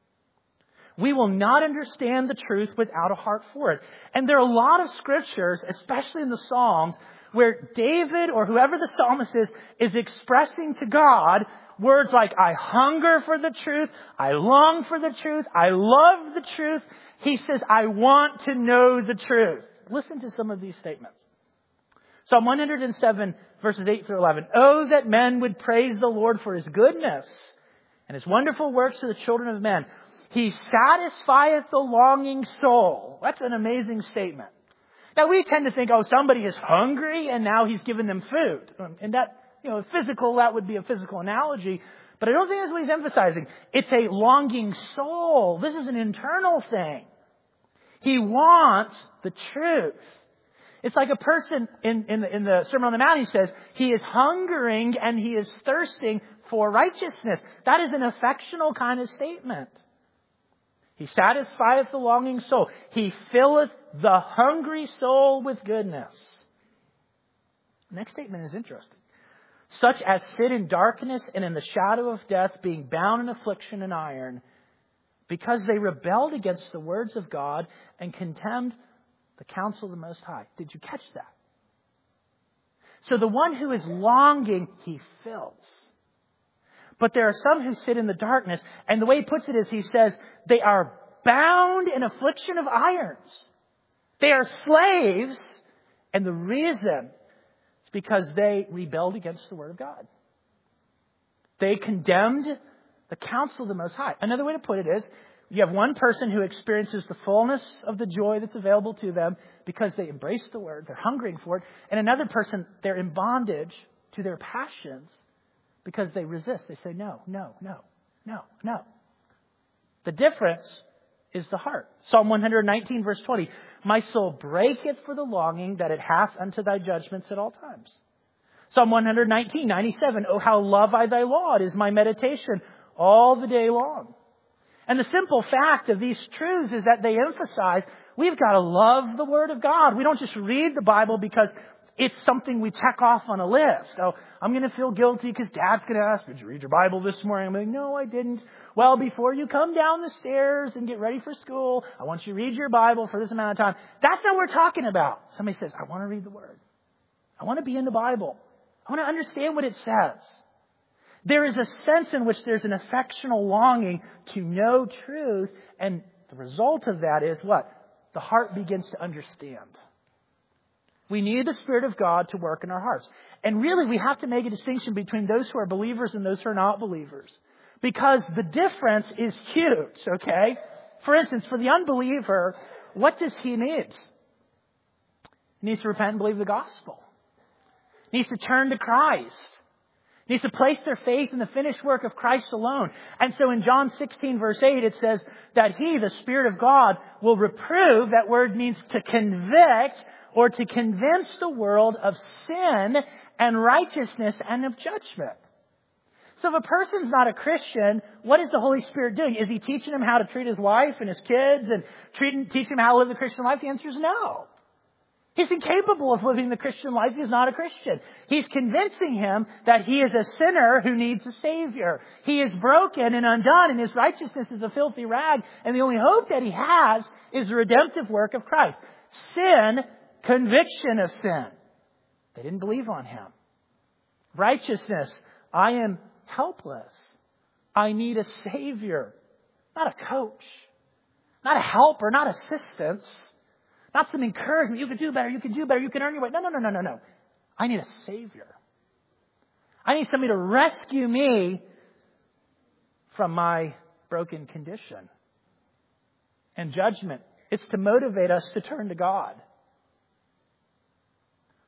We will not understand the truth without a heart for it. And there are a lot of scriptures, especially in the Psalms, where David or whoever the psalmist is, is expressing to God words like, I hunger for the truth, I long for the truth, I love the truth. He says, I want to know the truth. Listen to some of these statements. Psalm one hundred seven, verses eight through eleven. Oh, that men would praise the Lord for his goodness and his wonderful works to the children of men. He satisfieth the longing soul. That's an amazing statement. Now, we tend to think, oh, somebody is hungry and now he's given them food. And that, you know, physical, that would be a physical analogy. But I don't think that's what he's emphasizing. It's a longing soul. This is an internal thing. He wants the truth. It's like a person in, in, the, in the Sermon on the Mount, he says, he is hungering and he is thirsting for righteousness. That is an affectional kind of statement. He satisfieth the longing soul. He filleth the hungry soul with goodness. The next statement is interesting. Such as sit in darkness and in the shadow of death, being bound in affliction and iron, because they rebelled against the words of God and contemned the counsel of the Most High. Did you catch that? So the one who is longing, he fills. But there are some who sit in the darkness, and the way he puts it is he says they are bound in affliction of irons. They are slaves, and the reason is because they rebelled against the Word of God. They condemned the counsel of the Most High. Another way to put it is, you have one person who experiences the fullness of the joy that's available to them because they embrace the Word, they're hungering for it, and another person, they're in bondage to their passions because they resist. They say, no, no, no, no, no. The difference is the heart. Psalm one nineteen, verse twenty. My soul breaketh for the longing that it hath unto thy judgments at all times. Psalm one nineteen, ninety-seven. Oh, how love I thy law. It is my meditation all the day long. And the simple fact of these truths is that they emphasize we've got to love the Word of God. We don't just read the Bible because it's something we check off on a list. Oh, I'm going to feel guilty because Dad's going to ask, did you read your Bible this morning? I'm like, no, I didn't. Well, before you come down the stairs and get ready for school, I want you to read your Bible for this amount of time. That's not what we're talking about. Somebody says, I want to read the Word. I want to be in the Bible. I want to understand what it says. There is a sense in which there's an affectional longing to know truth. And the result of that is what? The heart begins to understand. We need the Spirit of God to work in our hearts. And really, we have to make a distinction between those who are believers and those who are not believers. Because the difference is huge, okay? For instance, for the unbeliever, what does he need? He needs to repent and believe the gospel. He needs to turn to Christ. He needs to place their faith in the finished work of Christ alone. And so in John sixteen, verse eight, it says that He, the Spirit of God, will reprove. That word means to convict or to convince the world of sin and righteousness and of judgment. So if a person's not a Christian, what is the Holy Spirit doing? Is He teaching him how to treat his wife and his kids and treating, teaching him how to live the Christian life? The answer is no. He's incapable of living the Christian life. He's not a Christian. He's convincing him that he is a sinner who needs a Savior. He is broken and undone, and his righteousness is a filthy rag, and the only hope that he has is the redemptive work of Christ. Sin, conviction of sin. They didn't believe on Him. Righteousness, I am helpless. I need a Savior, not a coach, not a helper, not assistance. Not some encouragement. You can do better. You can do better. You can earn your way. No, no, no, no, no, no. I need a Savior. I need somebody to rescue me from my broken condition. And judgment, it's to motivate us to turn to God.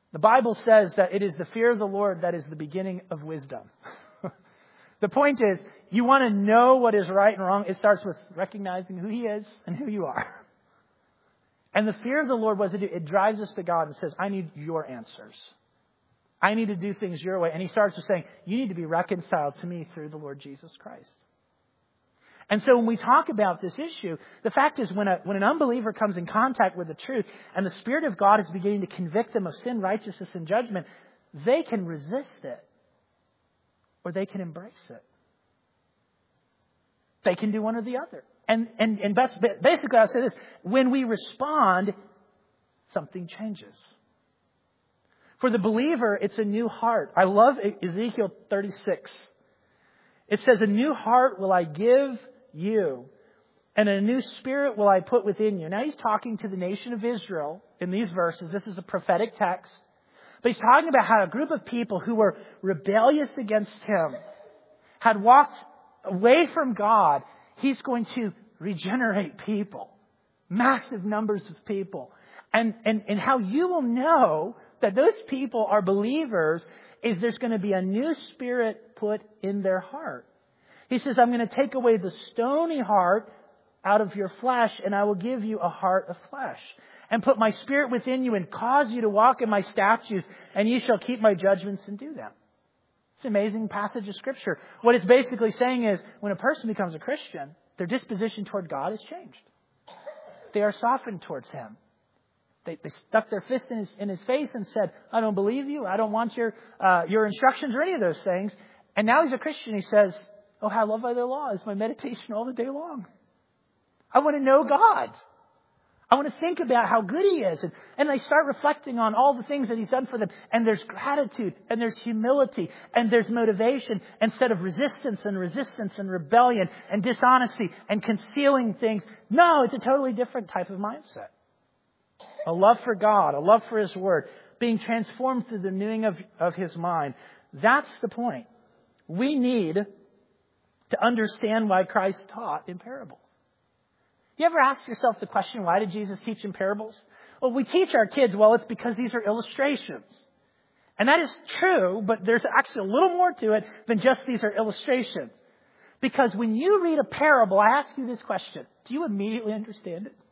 The Bible says that it is the fear of the Lord that is the beginning of wisdom. The point is, you want to know what is right and wrong. It starts with recognizing who He is and who you are. And the fear of the Lord, what does it do? It drives us to God and says, I need your answers. I need to do things your way. And He starts with saying, you need to be reconciled to me through the Lord Jesus Christ. And so when we talk about this issue, the fact is when a, when an unbeliever comes in contact with the truth and the Spirit of God is beginning to convict them of sin, righteousness, and judgment, they can resist it or they can embrace it. They can do one or the other. And, and, and best, basically I'll say this, when we respond, something changes. For the believer, it's a new heart. I love Ezekiel thirty-six. It says, a new heart will I give you, and a new spirit will I put within you. Now he's talking to the nation of Israel in these verses. This is a prophetic text. But he's talking about how a group of people who were rebellious against him had walked away from God. He's going to regenerate people. Massive numbers of people. And, and, and how you will know that those people are believers is there's going to be a new spirit put in their heart. He says, I'm going to take away the stony heart out of your flesh, and I will give you a heart of flesh. And put my spirit within you and cause you to walk in my statutes, and ye shall keep my judgments and do them. It's an amazing passage of Scripture. What it's basically saying is, when a person becomes a Christian, their disposition toward God has changed. They are softened towards Him. They, they stuck their fist in his, in his face and said, I don't believe you. I don't want your uh, your instructions or any of those things. And now he's a Christian. He says, oh, how I love thy law is my meditation all the day long. I want to know God. I want to think about how good He is. And, and they start reflecting on all the things that He's done for them. And there's gratitude and there's humility and there's motivation instead of resistance and resistance and rebellion and dishonesty and concealing things. No, it's a totally different type of mindset. A love for God, a love for His Word, being transformed through the renewing of, of His mind. That's the point. We need to understand why Christ taught in parables. You ever ask yourself the question, why did Jesus teach in parables? Well, we teach our kids, well, it's because these are illustrations. And that is true, but there's actually a little more to it than just these are illustrations. Because when you read a parable, I ask you this question, do you immediately understand it?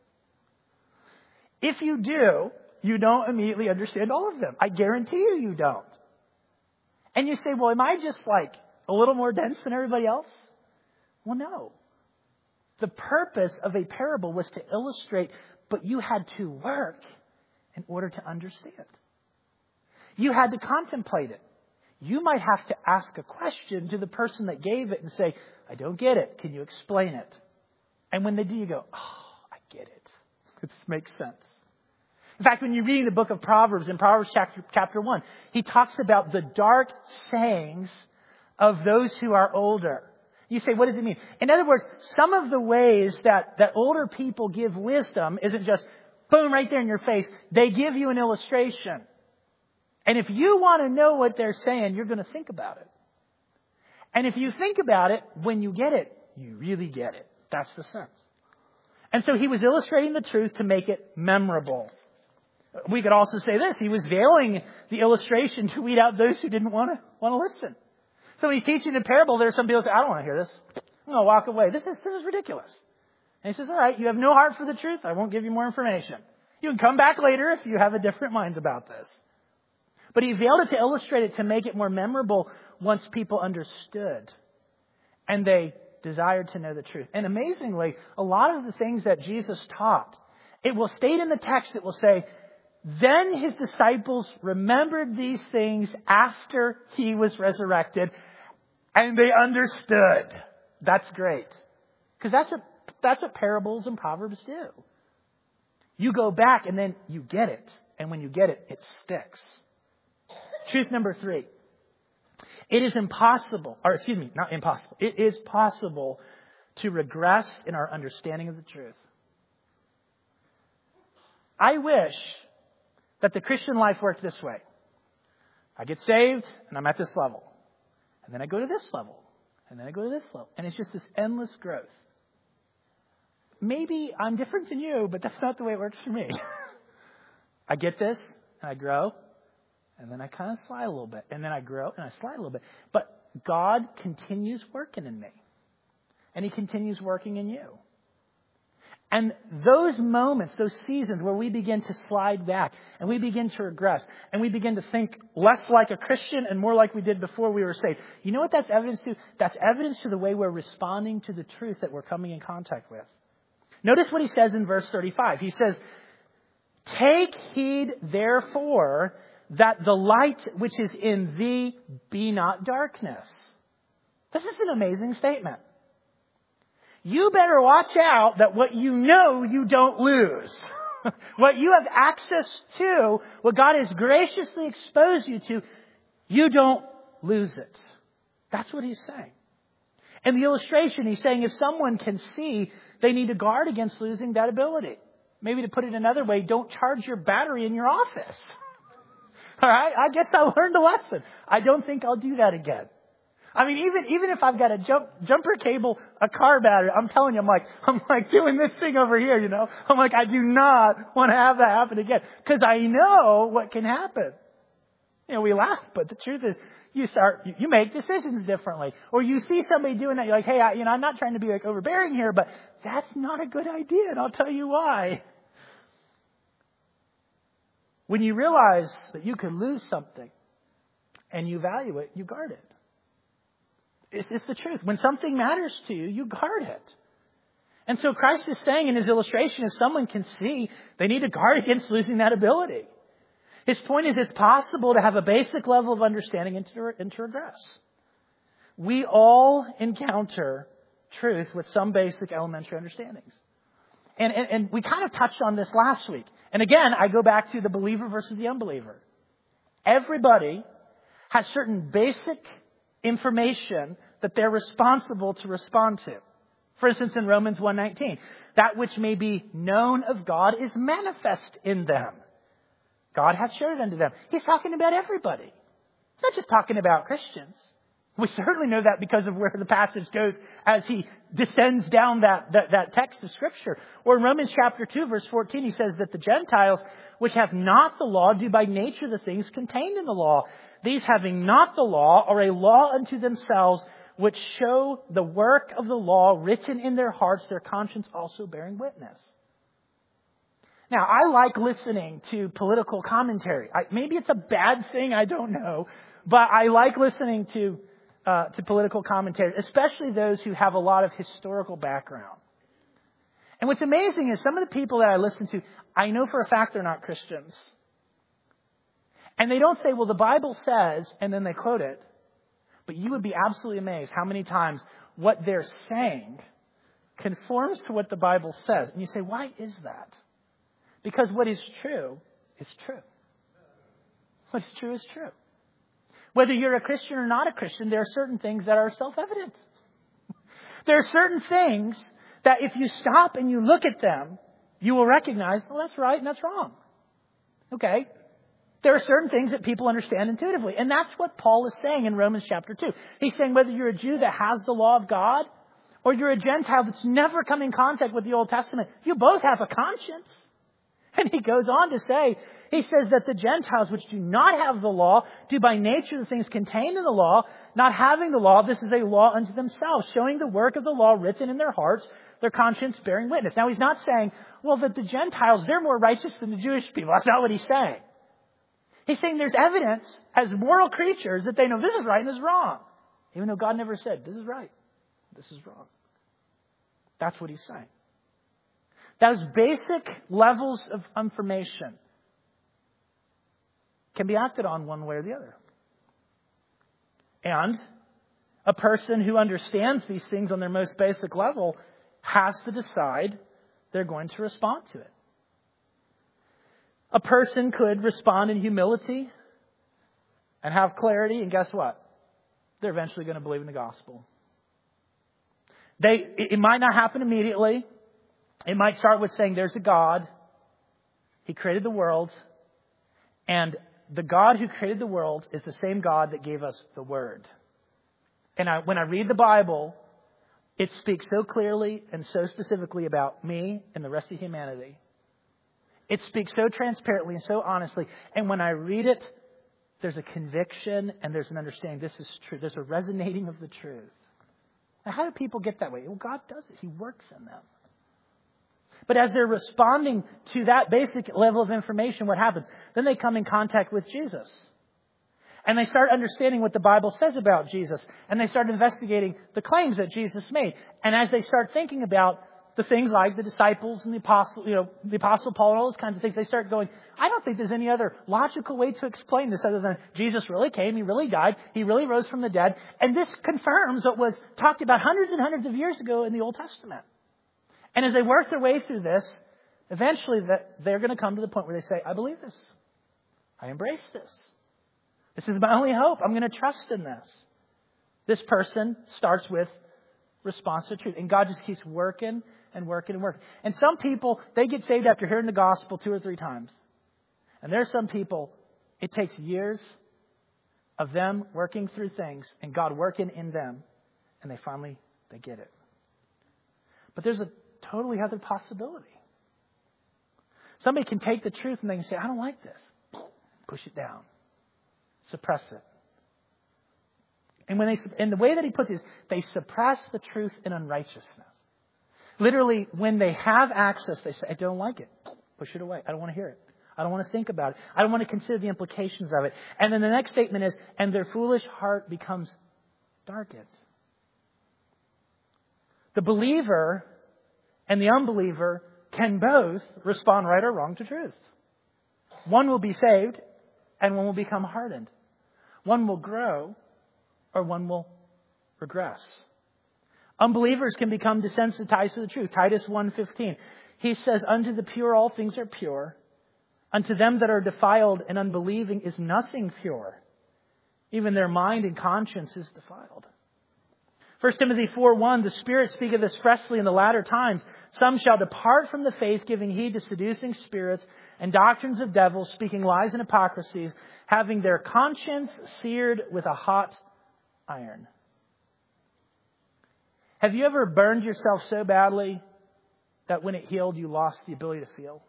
If you do, you don't immediately understand all of them. I guarantee you, you don't. And you say, well, am I just like a little more dense than everybody else? Well, no. The purpose of a parable was to illustrate, but you had to work in order to understand. You had to contemplate it. You might have to ask a question to the person that gave it and say, I don't get it. Can you explain it? And when they do, you go, oh, I get it. This makes sense. In fact, when you're reading the book of Proverbs, in Proverbs chapter, chapter one, he talks about the dark sayings of those who are older. You say, what does it mean? In other words, some of the ways that, that older people give wisdom isn't just, boom, right there in your face. They give you an illustration. And if you want to know what they're saying, you're going to think about it. And if you think about it, when you get it, you really get it. That's the sense. And so he was illustrating the truth to make it memorable. We could also say this. He was veiling the illustration to weed out those who didn't want to want to listen. So when he's teaching a parable, there are some people who say, I don't want to hear this. I'm going to walk away. This is, this is ridiculous. And he says, all right, you have no heart for the truth. I won't give you more information. You can come back later if you have a different minds about this. But he veiled it to illustrate it, to make it more memorable once people understood and they desired to know the truth. And amazingly, a lot of the things that Jesus taught, it will state in the text, it will say, then his disciples remembered these things after he was resurrected, and they understood. That's great. Because that's what, that's what parables and proverbs do. You go back and then you get it. And when you get it, it sticks. Truth number three. It is impossible, or excuse me, not impossible. It is possible to regress in our understanding of the truth. I wish that the Christian life worked this way. I get saved and I'm at this level. And then I go to this level. And then I go to this level. And it's just this endless growth. Maybe I'm different than you, but that's not the way it works for me. I get this and I grow. And then I kind of slide a little bit. And then I grow and I slide a little bit. But God continues working in me. And He continues working in you. And those moments, those seasons where we begin to slide back and we begin to regress and we begin to think less like a Christian and more like we did before we were saved. You know what that's evidence to? That's evidence to the way we're responding to the truth that we're coming in contact with. Notice what he says in verse thirty-five. He says, "Take heed, therefore, that the light which is in thee be not darkness." This is an amazing statement. You better watch out that what you know you don't lose. What you have access to, what God has graciously exposed you to, you don't lose it. That's what he's saying. In the illustration, he's saying if someone can see, they need to guard against losing that ability. Maybe to put it another way, don't charge your battery in your office. All right, I guess I learned a lesson. I don't think I'll do that again. I mean, even even if I've got a jump, jumper cable, a car battery, I'm telling you, I'm like, I'm like doing this thing over here, you know. I'm like, I do not want to have that happen again. Because I know what can happen. You know, we laugh, but the truth is, you start, you, you make decisions differently. Or you see somebody doing that, you're like, hey, I, you know, I'm not trying to be like overbearing here, but that's not a good idea, and I'll tell you why. When you realize that you could lose something and you value it, you guard it. It's, it's the truth. When something matters to you, you guard it. And so Christ is saying in his illustration, if someone can see, they need to guard against losing that ability. His point is it's possible to have a basic level of understanding and to, and to regress. We all encounter truth with some basic elementary understandings. And, and, and we kind of touched on this last week. And again, I go back to the believer versus the unbeliever. Everybody has certain basic information that they're responsible to respond to. For instance, in Romans one nineteen, that which may be known of God is manifest in them. God hath showed it unto them. He's talking about everybody. He's not just talking about Christians. We certainly know that because of where the passage goes as he descends down that, that, that text of Scripture. Or in Romans chapter two, verse fourteen, he says that the Gentiles, which have not the law, do by nature the things contained in the law. These having not the law are a law unto themselves, which show the work of the law written in their hearts, their conscience also bearing witness. Now, I like listening to political commentary. I, maybe it's a bad thing, I don't know. But I like listening to uh, to political commentary, especially those who have a lot of historical background. And what's amazing is some of the people that I listen to, I know for a fact they're not Christians. And they don't say, well, the Bible says, and then they quote it. But you would be absolutely amazed how many times what they're saying conforms to what the Bible says. And you say, why is that? Because what is true is true. What is true is true. Whether you're a Christian or not a Christian, there are certain things that are self-evident. There are certain things that if you stop and you look at them, you will recognize, well, that's right and that's wrong. Okay? There are certain things that people understand intuitively. And that's what Paul is saying in Romans chapter two. He's saying whether you're a Jew that has the law of God or you're a Gentile that's never come in contact with the Old Testament, you both have a conscience. And he goes on to say, he says that the Gentiles which do not have the law do by nature the things contained in the law. Not having the law, this is a law unto themselves, showing the work of the law written in their hearts, their conscience bearing witness. Now he's not saying, well, that the Gentiles, they're more righteous than the Jewish people. That's not what he's saying. He's saying there's evidence as moral creatures that they know this is right and this is wrong. Even though God never said, this is right, this is wrong. That's what he's saying. Those basic levels of information can be acted on one way or the other. And a person who understands these things on their most basic level has to decide they're going to respond to it. A person could respond in humility and have clarity, and guess what? They're eventually going to believe in the gospel. They, it might not happen immediately. It might start with saying there's a God. He created the world. And the God who created the world is the same God that gave us the Word. And I, when I read the Bible, it speaks so clearly and so specifically about me and the rest of humanity. It speaks so transparently and so honestly. And when I read it there's a conviction, and there's an understanding this is true. There's a resonating of the truth. Now, how do people get that way? Well, God does it. He works in them. But as they're responding to that basic level of information, what happens? Then they come in contact with Jesus. And they start understanding what the Bible says about Jesus. And they start investigating the claims that Jesus made. And as they start thinking about the things like the disciples and the apostle, you know, the apostle Paul and all those kinds of things, they start going, I don't think there's any other logical way to explain this other than Jesus really came, He really died, He really rose from the dead. And this confirms what was talked about hundreds and hundreds of years ago in the Old Testament. And as they work their way through this, eventually that they're going to come to the point where they say, I believe this. I embrace this. This is my only hope. I'm going to trust in this. This person starts with response to truth. And God just keeps working and working and working. And some people, they get saved after hearing the gospel two or three times. And there are some people, it takes years of them working through things and God working in them. And they finally, they get it. But there's a totally other possibility. Somebody can take the truth and they can say, I don't like this. Push it down. Suppress it. And when they, and the way that he puts it is, they suppress the truth in unrighteousness. Literally, when they have access, they say, I don't like it. Push it away. I don't want to hear it. I don't want to think about it. I don't want to consider the implications of it. And then the next statement is, and their foolish heart becomes darkened. The believer and the unbeliever can both respond right or wrong to truth. One will be saved and one will become hardened. One will grow or one will regress. Unbelievers can become desensitized to the truth. Titus one fifteen. He says, unto the pure all things are pure. Unto them that are defiled and unbelieving is nothing pure. Even their mind and conscience is defiled. First Timothy four one, the Spirit speaketh expressly in the latter times. Some shall depart from the faith, giving heed to seducing spirits and doctrines of devils, speaking lies and hypocrisies, having their conscience seared with a hot iron. Have you ever burned yourself so badly that when it healed, you lost the ability to feel?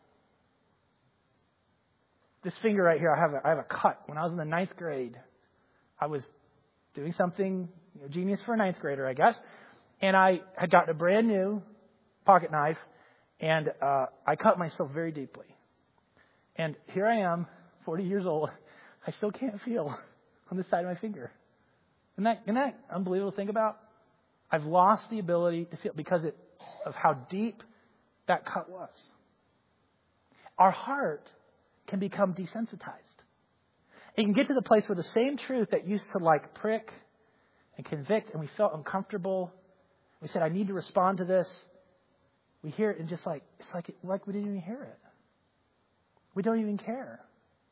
This finger right here, I have a, I have a cut. When I was in the ninth grade, I was doing something, you know, genius for a ninth grader, I guess. And I had gotten a brand new pocket knife, and uh, I cut myself very deeply. And here I am, forty years old. I still can't feel on the side of my finger. Isn't that, isn't that unbelievable to think about? I've lost the ability to feel because it, of how deep that cut was. Our heart can become desensitized. It can get to the place where the same truth that used to like prick and convict, and we felt uncomfortable. We said, I need to respond to this. We hear it and just like, it's like, like we didn't even hear it. We don't even care.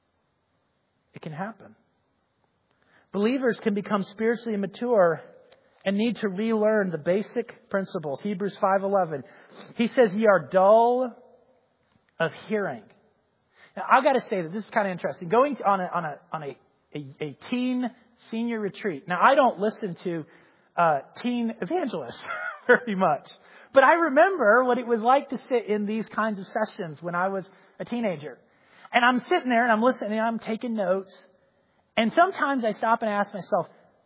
It can happen. Believers can become spiritually immature and need to relearn the basic principles. Hebrews five eleven. He says, ye are dull of hearing. Now, I've got to say that this is kind of interesting. Going on a, on a, on a, a, a teen senior retreat. Now, I don't listen to uh, teen evangelists very much. But I remember what it was like to sit in these kinds of sessions when I was a teenager. And I'm sitting there and I'm listening and I'm taking notes. And sometimes I stop and ask myself,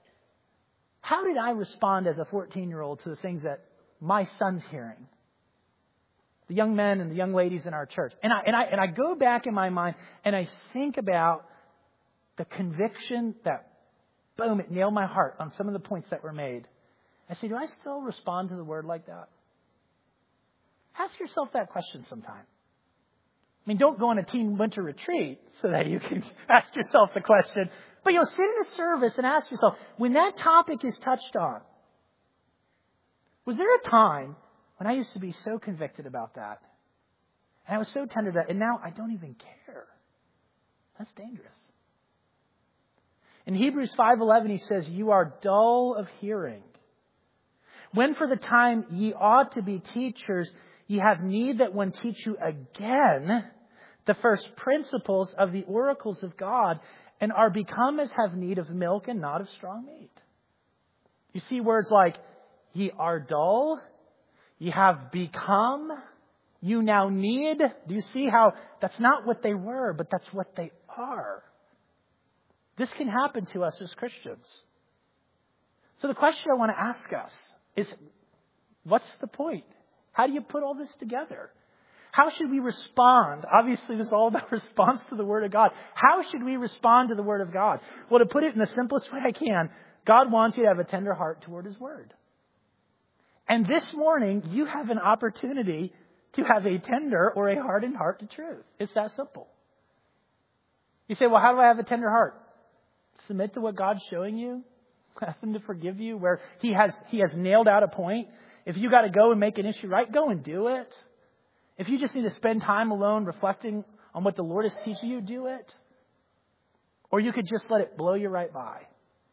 how did I respond as a fourteen-year-old to the things that my son's hearing? The young men and the young ladies in our church. And I, and I, and I go back in my mind and I think about the conviction that, boom, it nailed my heart on some of the points that were made. I say, do I still respond to the word like that? Ask yourself that question sometime. I mean, don't go on a teen winter retreat so that you can ask yourself the question. But you'll sit in a service and ask yourself, when that topic is touched on, was there a time when I used to be so convicted about that? And I was so tender to that, and now I don't even care. That's dangerous. In Hebrews five eleven, he says, you are dull of hearing. When for the time ye ought to be teachers, ye have need that one teach you again the first principles of the oracles of God, and are become as have need of milk and not of strong meat. You see words like, ye are dull, ye have become, you now need. Do you see how that's not what they were, but that's what they are? This can happen to us as Christians. So the question I want to ask us is, what's the point? How do you put all this together? How should we respond? Obviously, this is all about response to the Word of God. How should we respond to the Word of God? Well, to put it in the simplest way I can, God wants you to have a tender heart toward His Word. And this morning, you have an opportunity to have a tender or a hardened heart to truth. It's that simple. You say, well, how do I have a tender heart? Submit to what God's showing you. Ask Him to forgive you where He has He has nailed out a point. If you got to go and make an issue right, go and do it. If you just need to spend time alone reflecting on what the Lord is teaching you, do it. Or you could just let it blow you right by.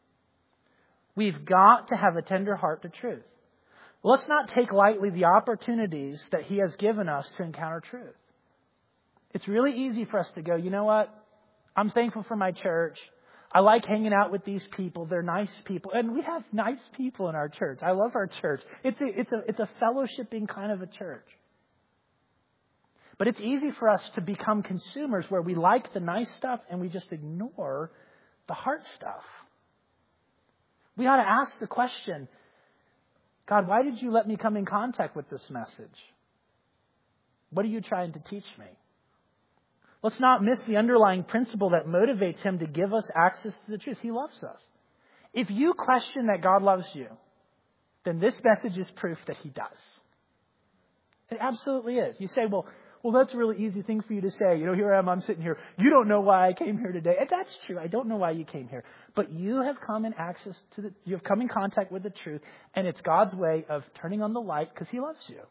We've got to have a tender heart to truth. Let's not take lightly the opportunities that He has given us to encounter truth. It's really easy for us to go, you know what? I'm thankful for my church. I like hanging out with these people. They're nice people. And we have nice people in our church. I love our church. It's a, it's a, it's a fellowshipping kind of a church. But it's easy for us to become consumers where we like the nice stuff and we just ignore the hard stuff. We ought to ask the question, God, why did you let me come in contact with this message? What are you trying to teach me? Let's not miss the underlying principle that motivates Him to give us access to the truth. He loves us. If you question that God loves you, then this message is proof that He does. It absolutely is. You say, well, well, that's a really easy thing for you to say. You know, here I am, I'm sitting here. You don't know why I came here today. And that's true. I don't know why you came here. But you have come in access to the, you have come in contact with the truth. And it's God's way of turning on the light because He loves you.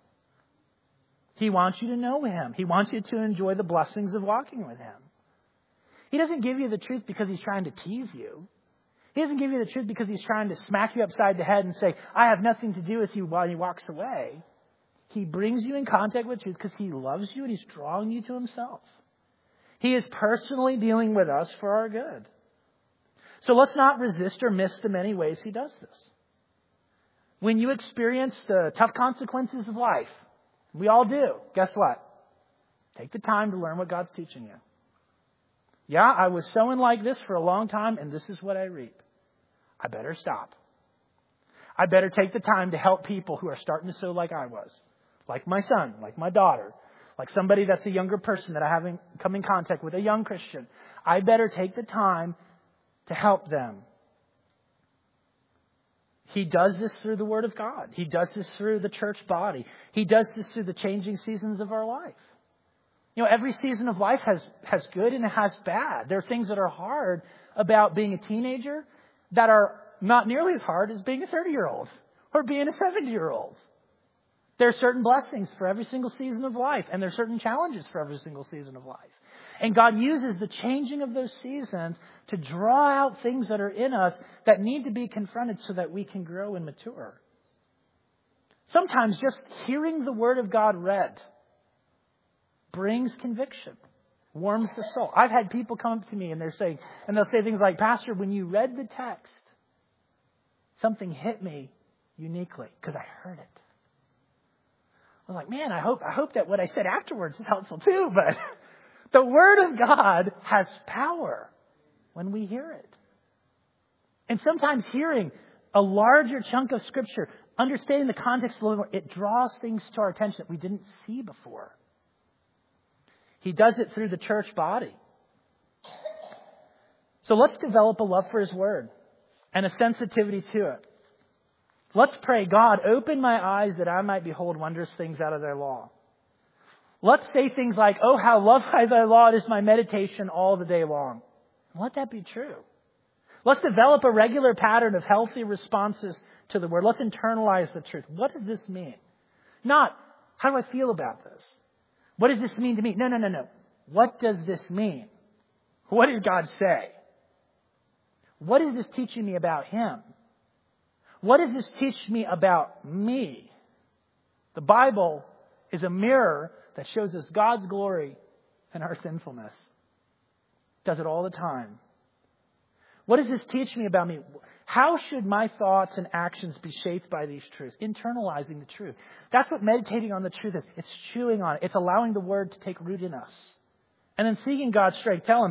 He wants you to know Him. He wants you to enjoy the blessings of walking with Him. He doesn't give you the truth because He's trying to tease you. He doesn't give you the truth because He's trying to smack you upside the head and say, I have nothing to do with you while He walks away. He brings you in contact with truth because He loves you and He's drawing you to Himself. He is personally dealing with us for our good. So let's not resist or miss the many ways He does this. When you experience the tough consequences of life, we all do. Guess what? Take the time to learn what God's teaching you. Yeah, I was sowing like this for a long time, and this is what I reap. I better stop. I better take the time to help people who are starting to sow like I was. Like my son, like my daughter, like somebody that's a younger person that I haven't come in contact with, a young Christian. I better take the time to help them. He does this through the Word of God. He does this through the church body. He does this through the changing seasons of our life. You know, every season of life has, has good and it has bad. There are things that are hard about being a teenager that are not nearly as hard as being a thirty-year-old or being a seventy-year-old. There are certain blessings for every single season of life, and there are certain challenges for every single season of life. And God uses the changing of those seasons to draw out things that are in us that need to be confronted so that we can grow and mature. Sometimes just hearing the Word of God read brings conviction, warms the soul. I've had people come up to me and they're saying, and they'll say things like, Pastor, when you read the text, something hit me uniquely because I heard it. I was like, man, I hope I hope that what I said afterwards is helpful too, but the Word of God has power when we hear it. And sometimes hearing a larger chunk of Scripture, understanding the context a little more, it draws things to our attention that we didn't see before. He does it through the church body. So let's develop a love for His Word and a sensitivity to it. Let's pray, God, open my eyes that I might behold wondrous things out of Thy law. Let's say things like, oh, how love I Thy law, it is my meditation all the day long. Let that be true. Let's develop a regular pattern of healthy responses to the Word. Let's internalize the truth. What does this mean? Not, how do I feel about this? What does this mean to me? No, no, no, no. What does this mean? What did God say? What is this teaching me about Him? What does this teach me about me? The Bible is a mirror that shows us God's glory and our sinfulness. It does it all the time. What does this teach me about me? How should my thoughts and actions be shaped by these truths? Internalizing the truth. That's what meditating on the truth is. It's chewing on it. It's allowing the Word to take root in us. And then seeking God's strength. Tell Him,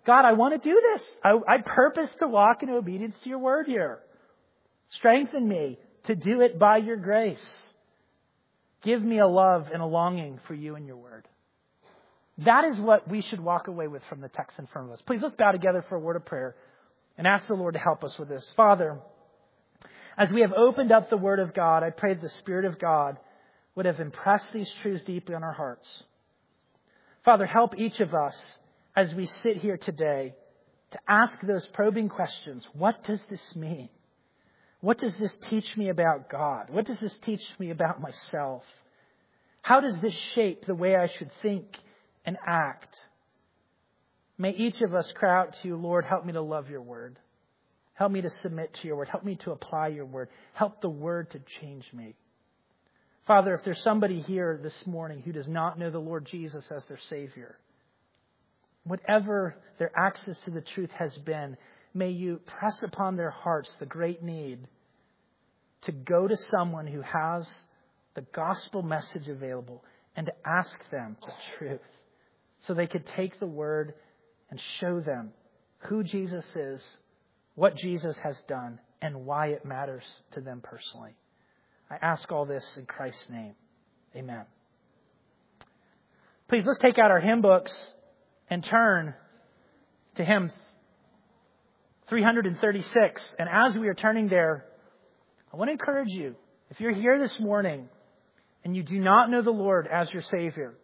God, I want to do this. I, I purpose to walk in obedience to your word here. Strengthen me to do it by your grace. Give me a love and a longing for you and your word. That is what we should walk away with from the text in front of us. Please, let's bow together for a word of prayer and ask the Lord to help us with this. Father, as we have opened up the word of God, I pray that the Spirit of God would have impressed these truths deeply on our hearts. Father, help each of us as we sit here today to ask those probing questions. What does this mean? What does this teach me about God? What does this teach me about myself? How does this shape the way I should think and act? May each of us cry out to you, Lord, help me to love your word. Help me to submit to your word. Help me to apply your word. Help the word to change me. Father, if there's somebody here this morning who does not know the Lord Jesus as their Savior, whatever their access to the truth has been, may you press upon their hearts the great need to go to someone who has the gospel message available and to ask them the truth so they could take the word and show them who Jesus is, what Jesus has done, and why it matters to them personally. I ask all this in Christ's name. Amen. Please, let's take out our hymn books and turn to hymn three thirty-six. And as we are turning there, I want to encourage you, if you're here this morning and you do not know the Lord as your Savior,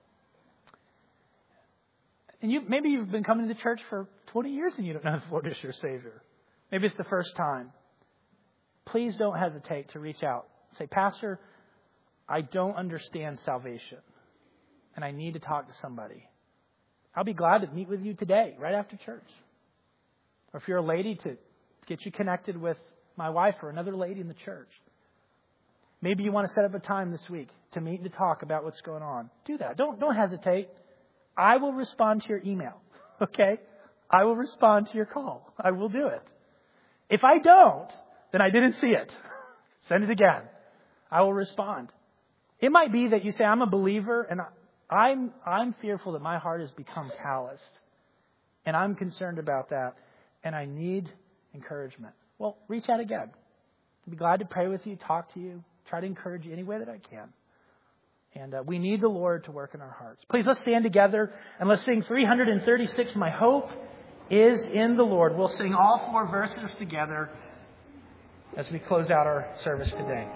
and you maybe you've been coming to the church for twenty years and you don't know the Lord as your Savior. Maybe it's the first time. Please don't hesitate to reach out. Say, Pastor, I don't understand salvation and I need to talk to somebody. I'll be glad to meet with you today, right after church. Or if you're a lady, to get you connected with my wife or another lady in the church. Maybe you want to set up a time this week to meet and to talk about what's going on. Do that. Don't, don't hesitate. I will respond to your email. Okay? I will respond to your call. I will do it. If I don't, then I didn't see it. Send it again. I will respond. It might be that you say, I'm a believer and I'm, I'm fearful that my heart has become calloused. And I'm concerned about that. And I need encouragement. Well, reach out again. I'd be glad to pray with you, talk to you, try to encourage you any way that I can. And uh, we need the Lord to work in our hearts. Please, let's stand together and let's sing three thirty-six, My Hope is in the Lord. We'll sing all four verses together as we close out our service today.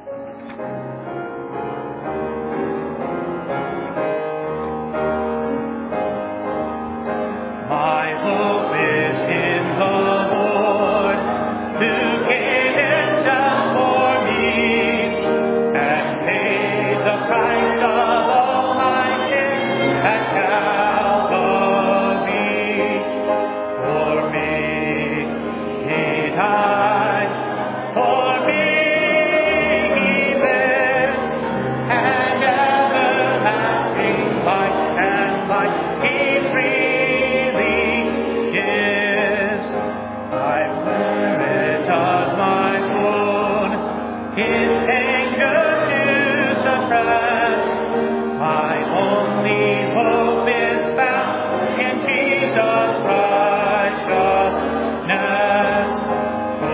My hope is in the Lord, who gave himself for me and paid the price of all my sins at Calvary. For me, he died. For me, he lives. And everlasting life and life he freely gives. I wear it of my own, his anger to suppress. My only hope is found in Jesus' righteousness.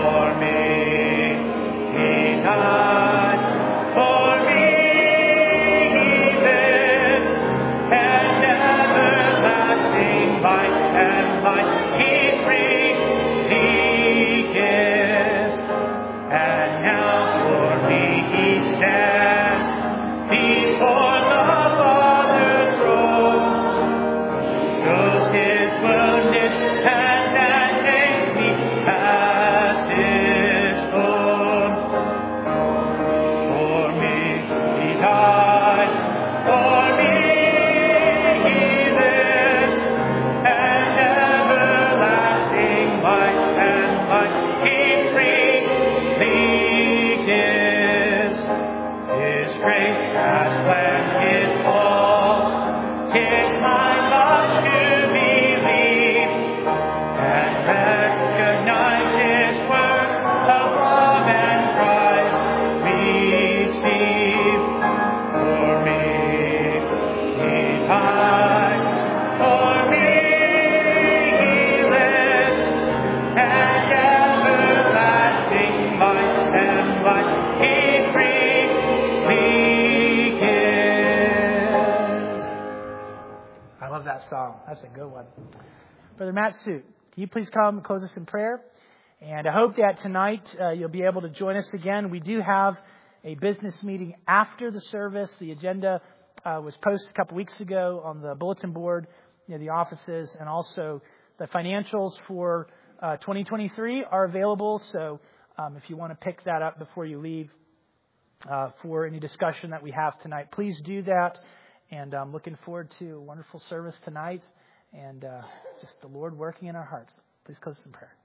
That's a good one. Brother Matt Suit, can you please come and close us in prayer? And I hope that tonight uh, you'll be able to join us again. We do have a business meeting after the service. The agenda uh, was posted a couple weeks ago on the bulletin board near the offices, and also the financials for uh, twenty twenty-three are available. So um, if you want to pick that up before you leave uh, for any discussion that we have tonight, please do that. And I'm looking forward to a wonderful service tonight and uh, just the Lord working in our hearts. Please close us in prayer.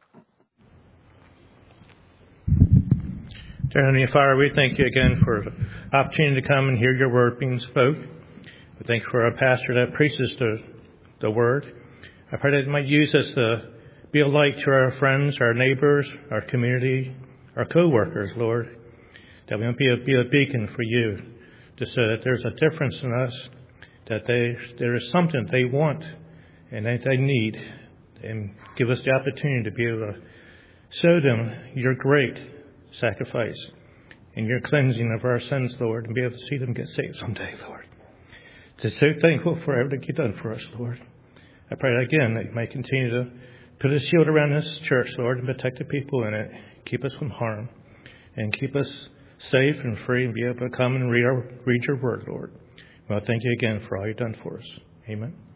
Dear Heavenly Father, we thank you again for the opportunity to come and hear your word being spoke. We thank you for our pastor that preaches the, the word. I pray that it might use us to be a light to our friends, our neighbors, our community, our co-workers, Lord, that we might be a, be a beacon for you, to say that there's a difference in us, that they, there is something they want and that they need, and give us the opportunity to be able to show them your great sacrifice and your cleansing of our sins, Lord, and be able to see them get saved someday, Lord. To so thankful for everything you've done for us, Lord. I pray again that you might continue to put a shield around this church, Lord, and protect the people in it. Keep us from harm and keep us safe and free and be able to come and read, our, read your word, Lord. Well, thank you again for all you've done for us. Amen.